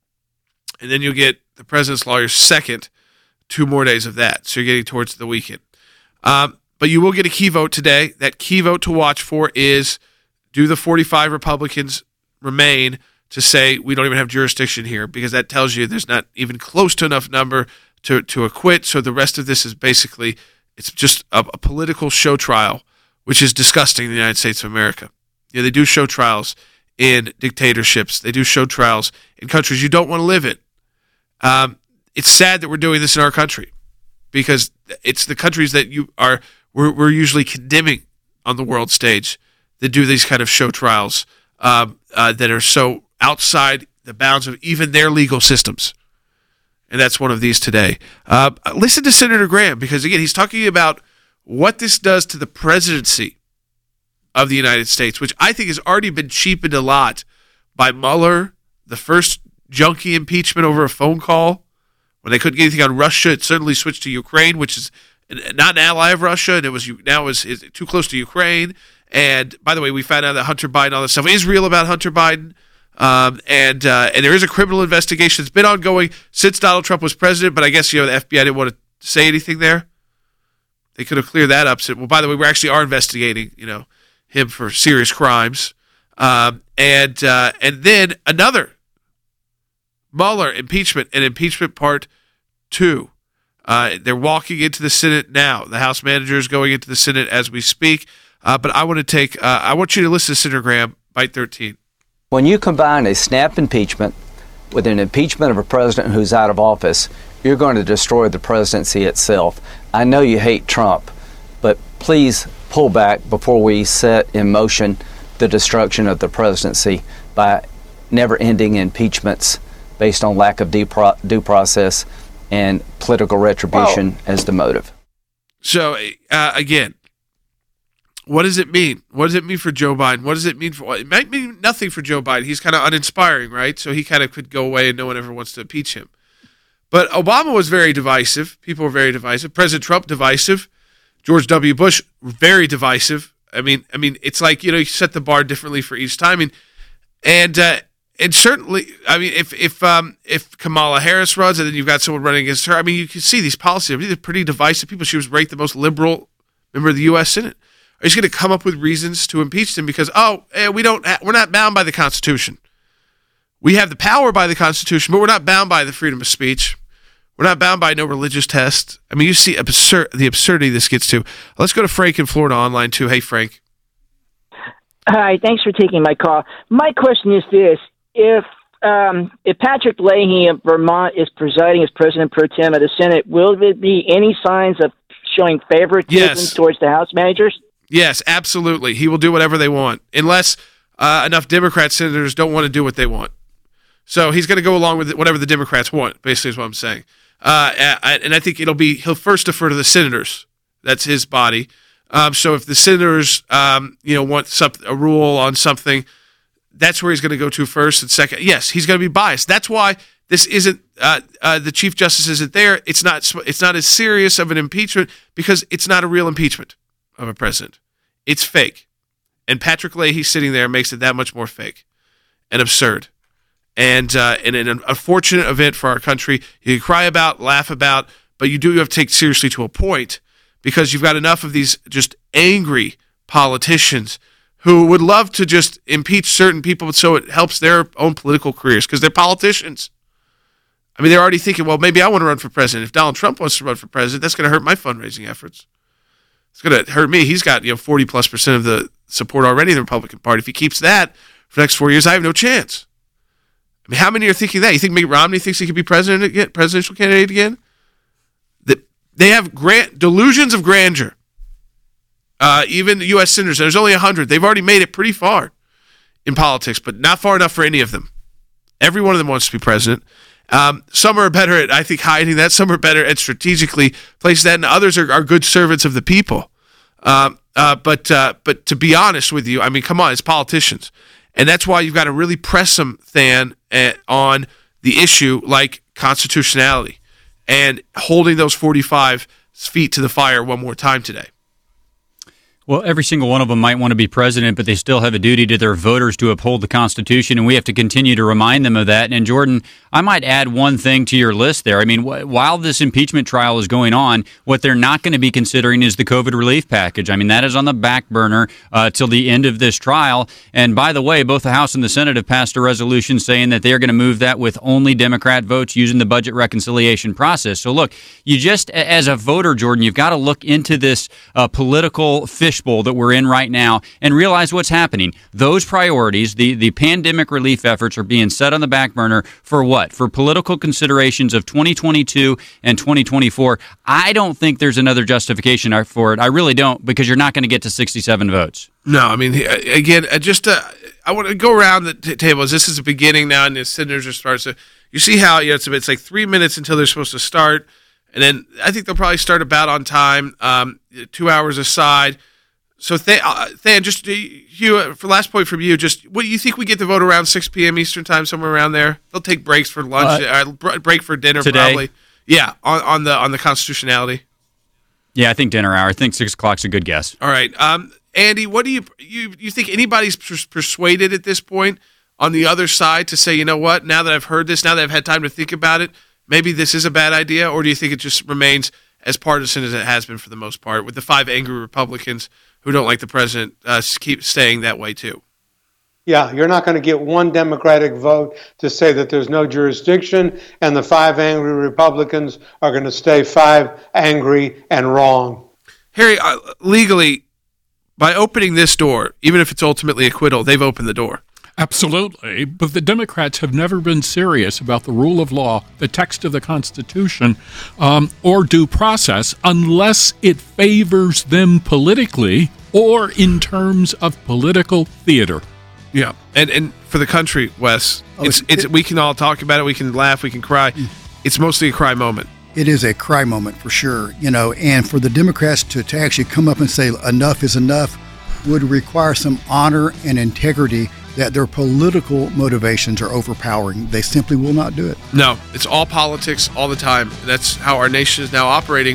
And then you'll get the president's lawyers second, two more days of that. So you're getting towards the weekend. Um, but you will get a key vote today. That key vote to watch for is, do the forty-five Republicans remain to say we don't even have jurisdiction here, because that tells you there's not even close to enough number to, to acquit. So the rest of this is basically, it's just a, a political show trial, which is disgusting in the United States of America. You know, they do show trials in dictatorships. They do show trials in countries you don't want to live in. Um, it's sad that we're doing this in our country, because it's the countries that you are we're, we're usually condemning on the world stage that do these kind of show trials um, uh, that are so outside the bounds of even their legal systems. And that's one of these today. Uh, listen to Senator Graham, because, again, he's talking about what this does to the presidency of the United States, which I think has already been cheapened a lot by Mueller, the first junkie impeachment over a phone call. When they couldn't get anything on Russia, it suddenly switched to Ukraine, which is not an ally of Russia, and it was now is, is too close to Ukraine. And, by the way, we found out that Hunter Biden, all this stuff is real about Hunter Biden. Um, and uh, and there is a criminal investigation that's been ongoing since Donald Trump was president, but I guess, you know, the F B I didn't want to say anything there. They could have cleared that up. So, well, by the way, we actually are investigating, you know, him for serious crimes. Um, and uh, and then another Mueller impeachment and impeachment part two. Uh, they're walking into the Senate now. The House manager is going into the Senate as we speak. Uh, but I want to take, uh, I want you to listen to Senator Graham, Bite thirteen. When you combine a snap impeachment with an impeachment of a president who's out of office, you're going to destroy the presidency itself. I know you hate Trump, but please pull back before we set in motion the destruction of the presidency by never-ending impeachments based on lack of due, pro- due process and political retribution well, as the motive. So, uh, again, what does it mean? What does it mean for Joe Biden? What does it mean for? It might mean nothing for Joe Biden. He's kind of uninspiring, right? So he kind of could go away and no one ever wants to impeach him. But Obama was very divisive. People were very divisive. President Trump, divisive. George W. Bush, very divisive. I mean, I mean, it's like, you know, you set the bar differently for each time. I mean, and uh, and certainly, I mean, if if um, if Kamala Harris runs and then you've got someone running against her, I mean, you can see these policies. I mean, they're pretty divisive people. She was ranked the most liberal member of the U S Senate. Are you going to come up with reasons to impeach them because oh, eh, we don't, ha- we're not bound by the Constitution. We have the power by the Constitution, but we're not bound by the freedom of speech. We're not bound by no religious test. I mean, you see absurd the absurdity this gets to. Let's go to Frank in Florida online too. Hey, Frank. Hi, thanks for taking my call. My question is this: If um, if Patrick Leahy of Vermont is presiding as president pro tem of the Senate, will there be any signs of showing favoritism Yes. towards the House managers? Yes, absolutely. He will do whatever they want, unless uh, enough Democrat senators don't want to do what they want. So he's going to go along with whatever the Democrats want, basically is what I'm saying. Uh, and I think it'll be, he'll first defer to the senators. That's his body. Um, so if the senators, um, you know, want some, a rule on something, that's where he's going to go to first and second. Yes, he's going to be biased. That's why this isn't, uh, uh, the Chief Justice isn't there. It's not, it's not as serious of an impeachment because it's not a real impeachment of a president. It's fake. And Patrick Leahy sitting there makes it that much more fake and absurd. And, uh, and an unfortunate event for our country. You can cry about, laugh about, but you do have to take it seriously to a point because you've got enough of these just angry politicians who would love to just impeach certain people so it helps their own political careers because they're politicians. I mean, they're already thinking, well, maybe I want to run for president. If Donald Trump wants to run for president, that's going to hurt my fundraising efforts. It's going to hurt me. He's got, you know, forty plus percent of the support already in the Republican Party. If he keeps that for the next four years, I have no chance. I mean, how many are thinking that? You think Mitt Romney thinks he could be president again, presidential candidate again? That they have grand, delusions of grandeur. Uh, even U S senators, there's only one hundred. They've already made it pretty far in politics, but not far enough for any of them. Every one of them wants to be president. Um, some are better at, I think, hiding that. Some are better at strategically placing that, and others are, are good servants of the people. Um, uh, but uh, but to be honest with you, I mean, come on, it's politicians. And that's why you've got to really press them, Than, uh, on the issue like constitutionality and holding those forty-five feet to the fire one more time today. Well, every single one of them might want to be president, but they still have a duty to their voters to uphold the Constitution, and we have to continue to remind them of that. And, Jordan, I might add one thing to your list there. I mean, wh- while this impeachment trial is going on, what they're not going to be considering is the COVID relief package. I mean, that is on the back burner uh, till the end of this trial. And, by the way, both the House and the Senate have passed a resolution saying that they are going to move that with only Democrat votes using the budget reconciliation process. So, look, you just, as a voter, Jordan, you've got to look into this uh, political fishbowl that we're in right now and realize what's happening. Those priorities, the, the pandemic relief efforts are being set on the back burner for what? For political considerations of twenty twenty-two and twenty twenty-four. I don't think there's another justification for it. I really don't, because you're not going to get to sixty-seven votes. No, I mean, again, just uh, I want to go around the t- table. This is the beginning now, and the senators are starting. So you see how you know, it's, it's like three minutes until they're supposed to start, and then I think they'll probably start about on time, um, two hours aside. So, Than, uh, Than, just you uh, for last point from you, just what do you think we get the vote around six p.m. Eastern time, somewhere around there? They'll take breaks for lunch, uh, uh, break for dinner, today? Probably. Yeah, on, on the on the constitutionality. Yeah, I think dinner hour. I think six o'clock's a good guess. All right, um, Andy, what do you you you think anybody's pers- persuaded at this point on the other side to say, you know what? Now that I've heard this, now that I've had time to think about it, maybe this is a bad idea, or do you think it just remains as partisan as it has been for the most part, with the five angry Republicans who don't like the president uh, keep staying that way too? Yeah, you're not going to get one Democratic vote to say that there's no jurisdiction, and the five angry Republicans are going to stay five angry and wrong. Harry, uh, legally, by opening this door, even if it's ultimately acquittal, they've opened the door. Absolutely, but the Democrats have never been serious about the rule of law, the text of the Constitution, um, or due process unless it favors them politically or in terms of political theater. Yeah, and and for the country, Wes, oh, it's it's it, we can all talk about it, we can laugh, we can cry. It's mostly a cry moment. It is a cry moment for sure, you know, and for the Democrats to, to actually come up and say enough is enough would require some honor and integrity that their political motivations are overpowering. They simply will not do it. No, it's all politics all the time. That's how our nation is now operating,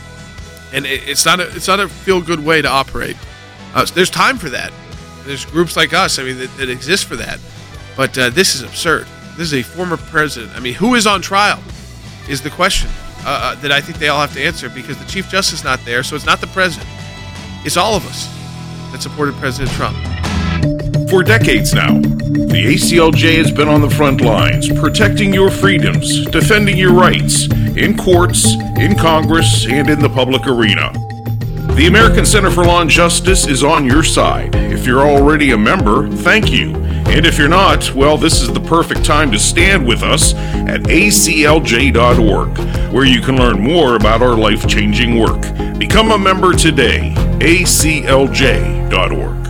and it, it's not a it's not a feel-good way to operate. Uh, there's time for that. There's groups like us, I mean, that, that exist for that. But uh, this is absurd. This is a former president. I mean, who is on trial is the question uh, uh, that I think they all have to answer, because the Chief Justice is not there, so it's not the president. It's all of us that supported President Trump. For decades now, the A C L J has been on the front lines, protecting your freedoms, defending your rights, in courts, in Congress, and in the public arena. The American Center for Law and Justice is on your side. If you're already a member, thank you. And if you're not, well, this is the perfect time to stand with us at A C L J dot org, where you can learn more about our life-changing work. Become a member today, A C L J dot org.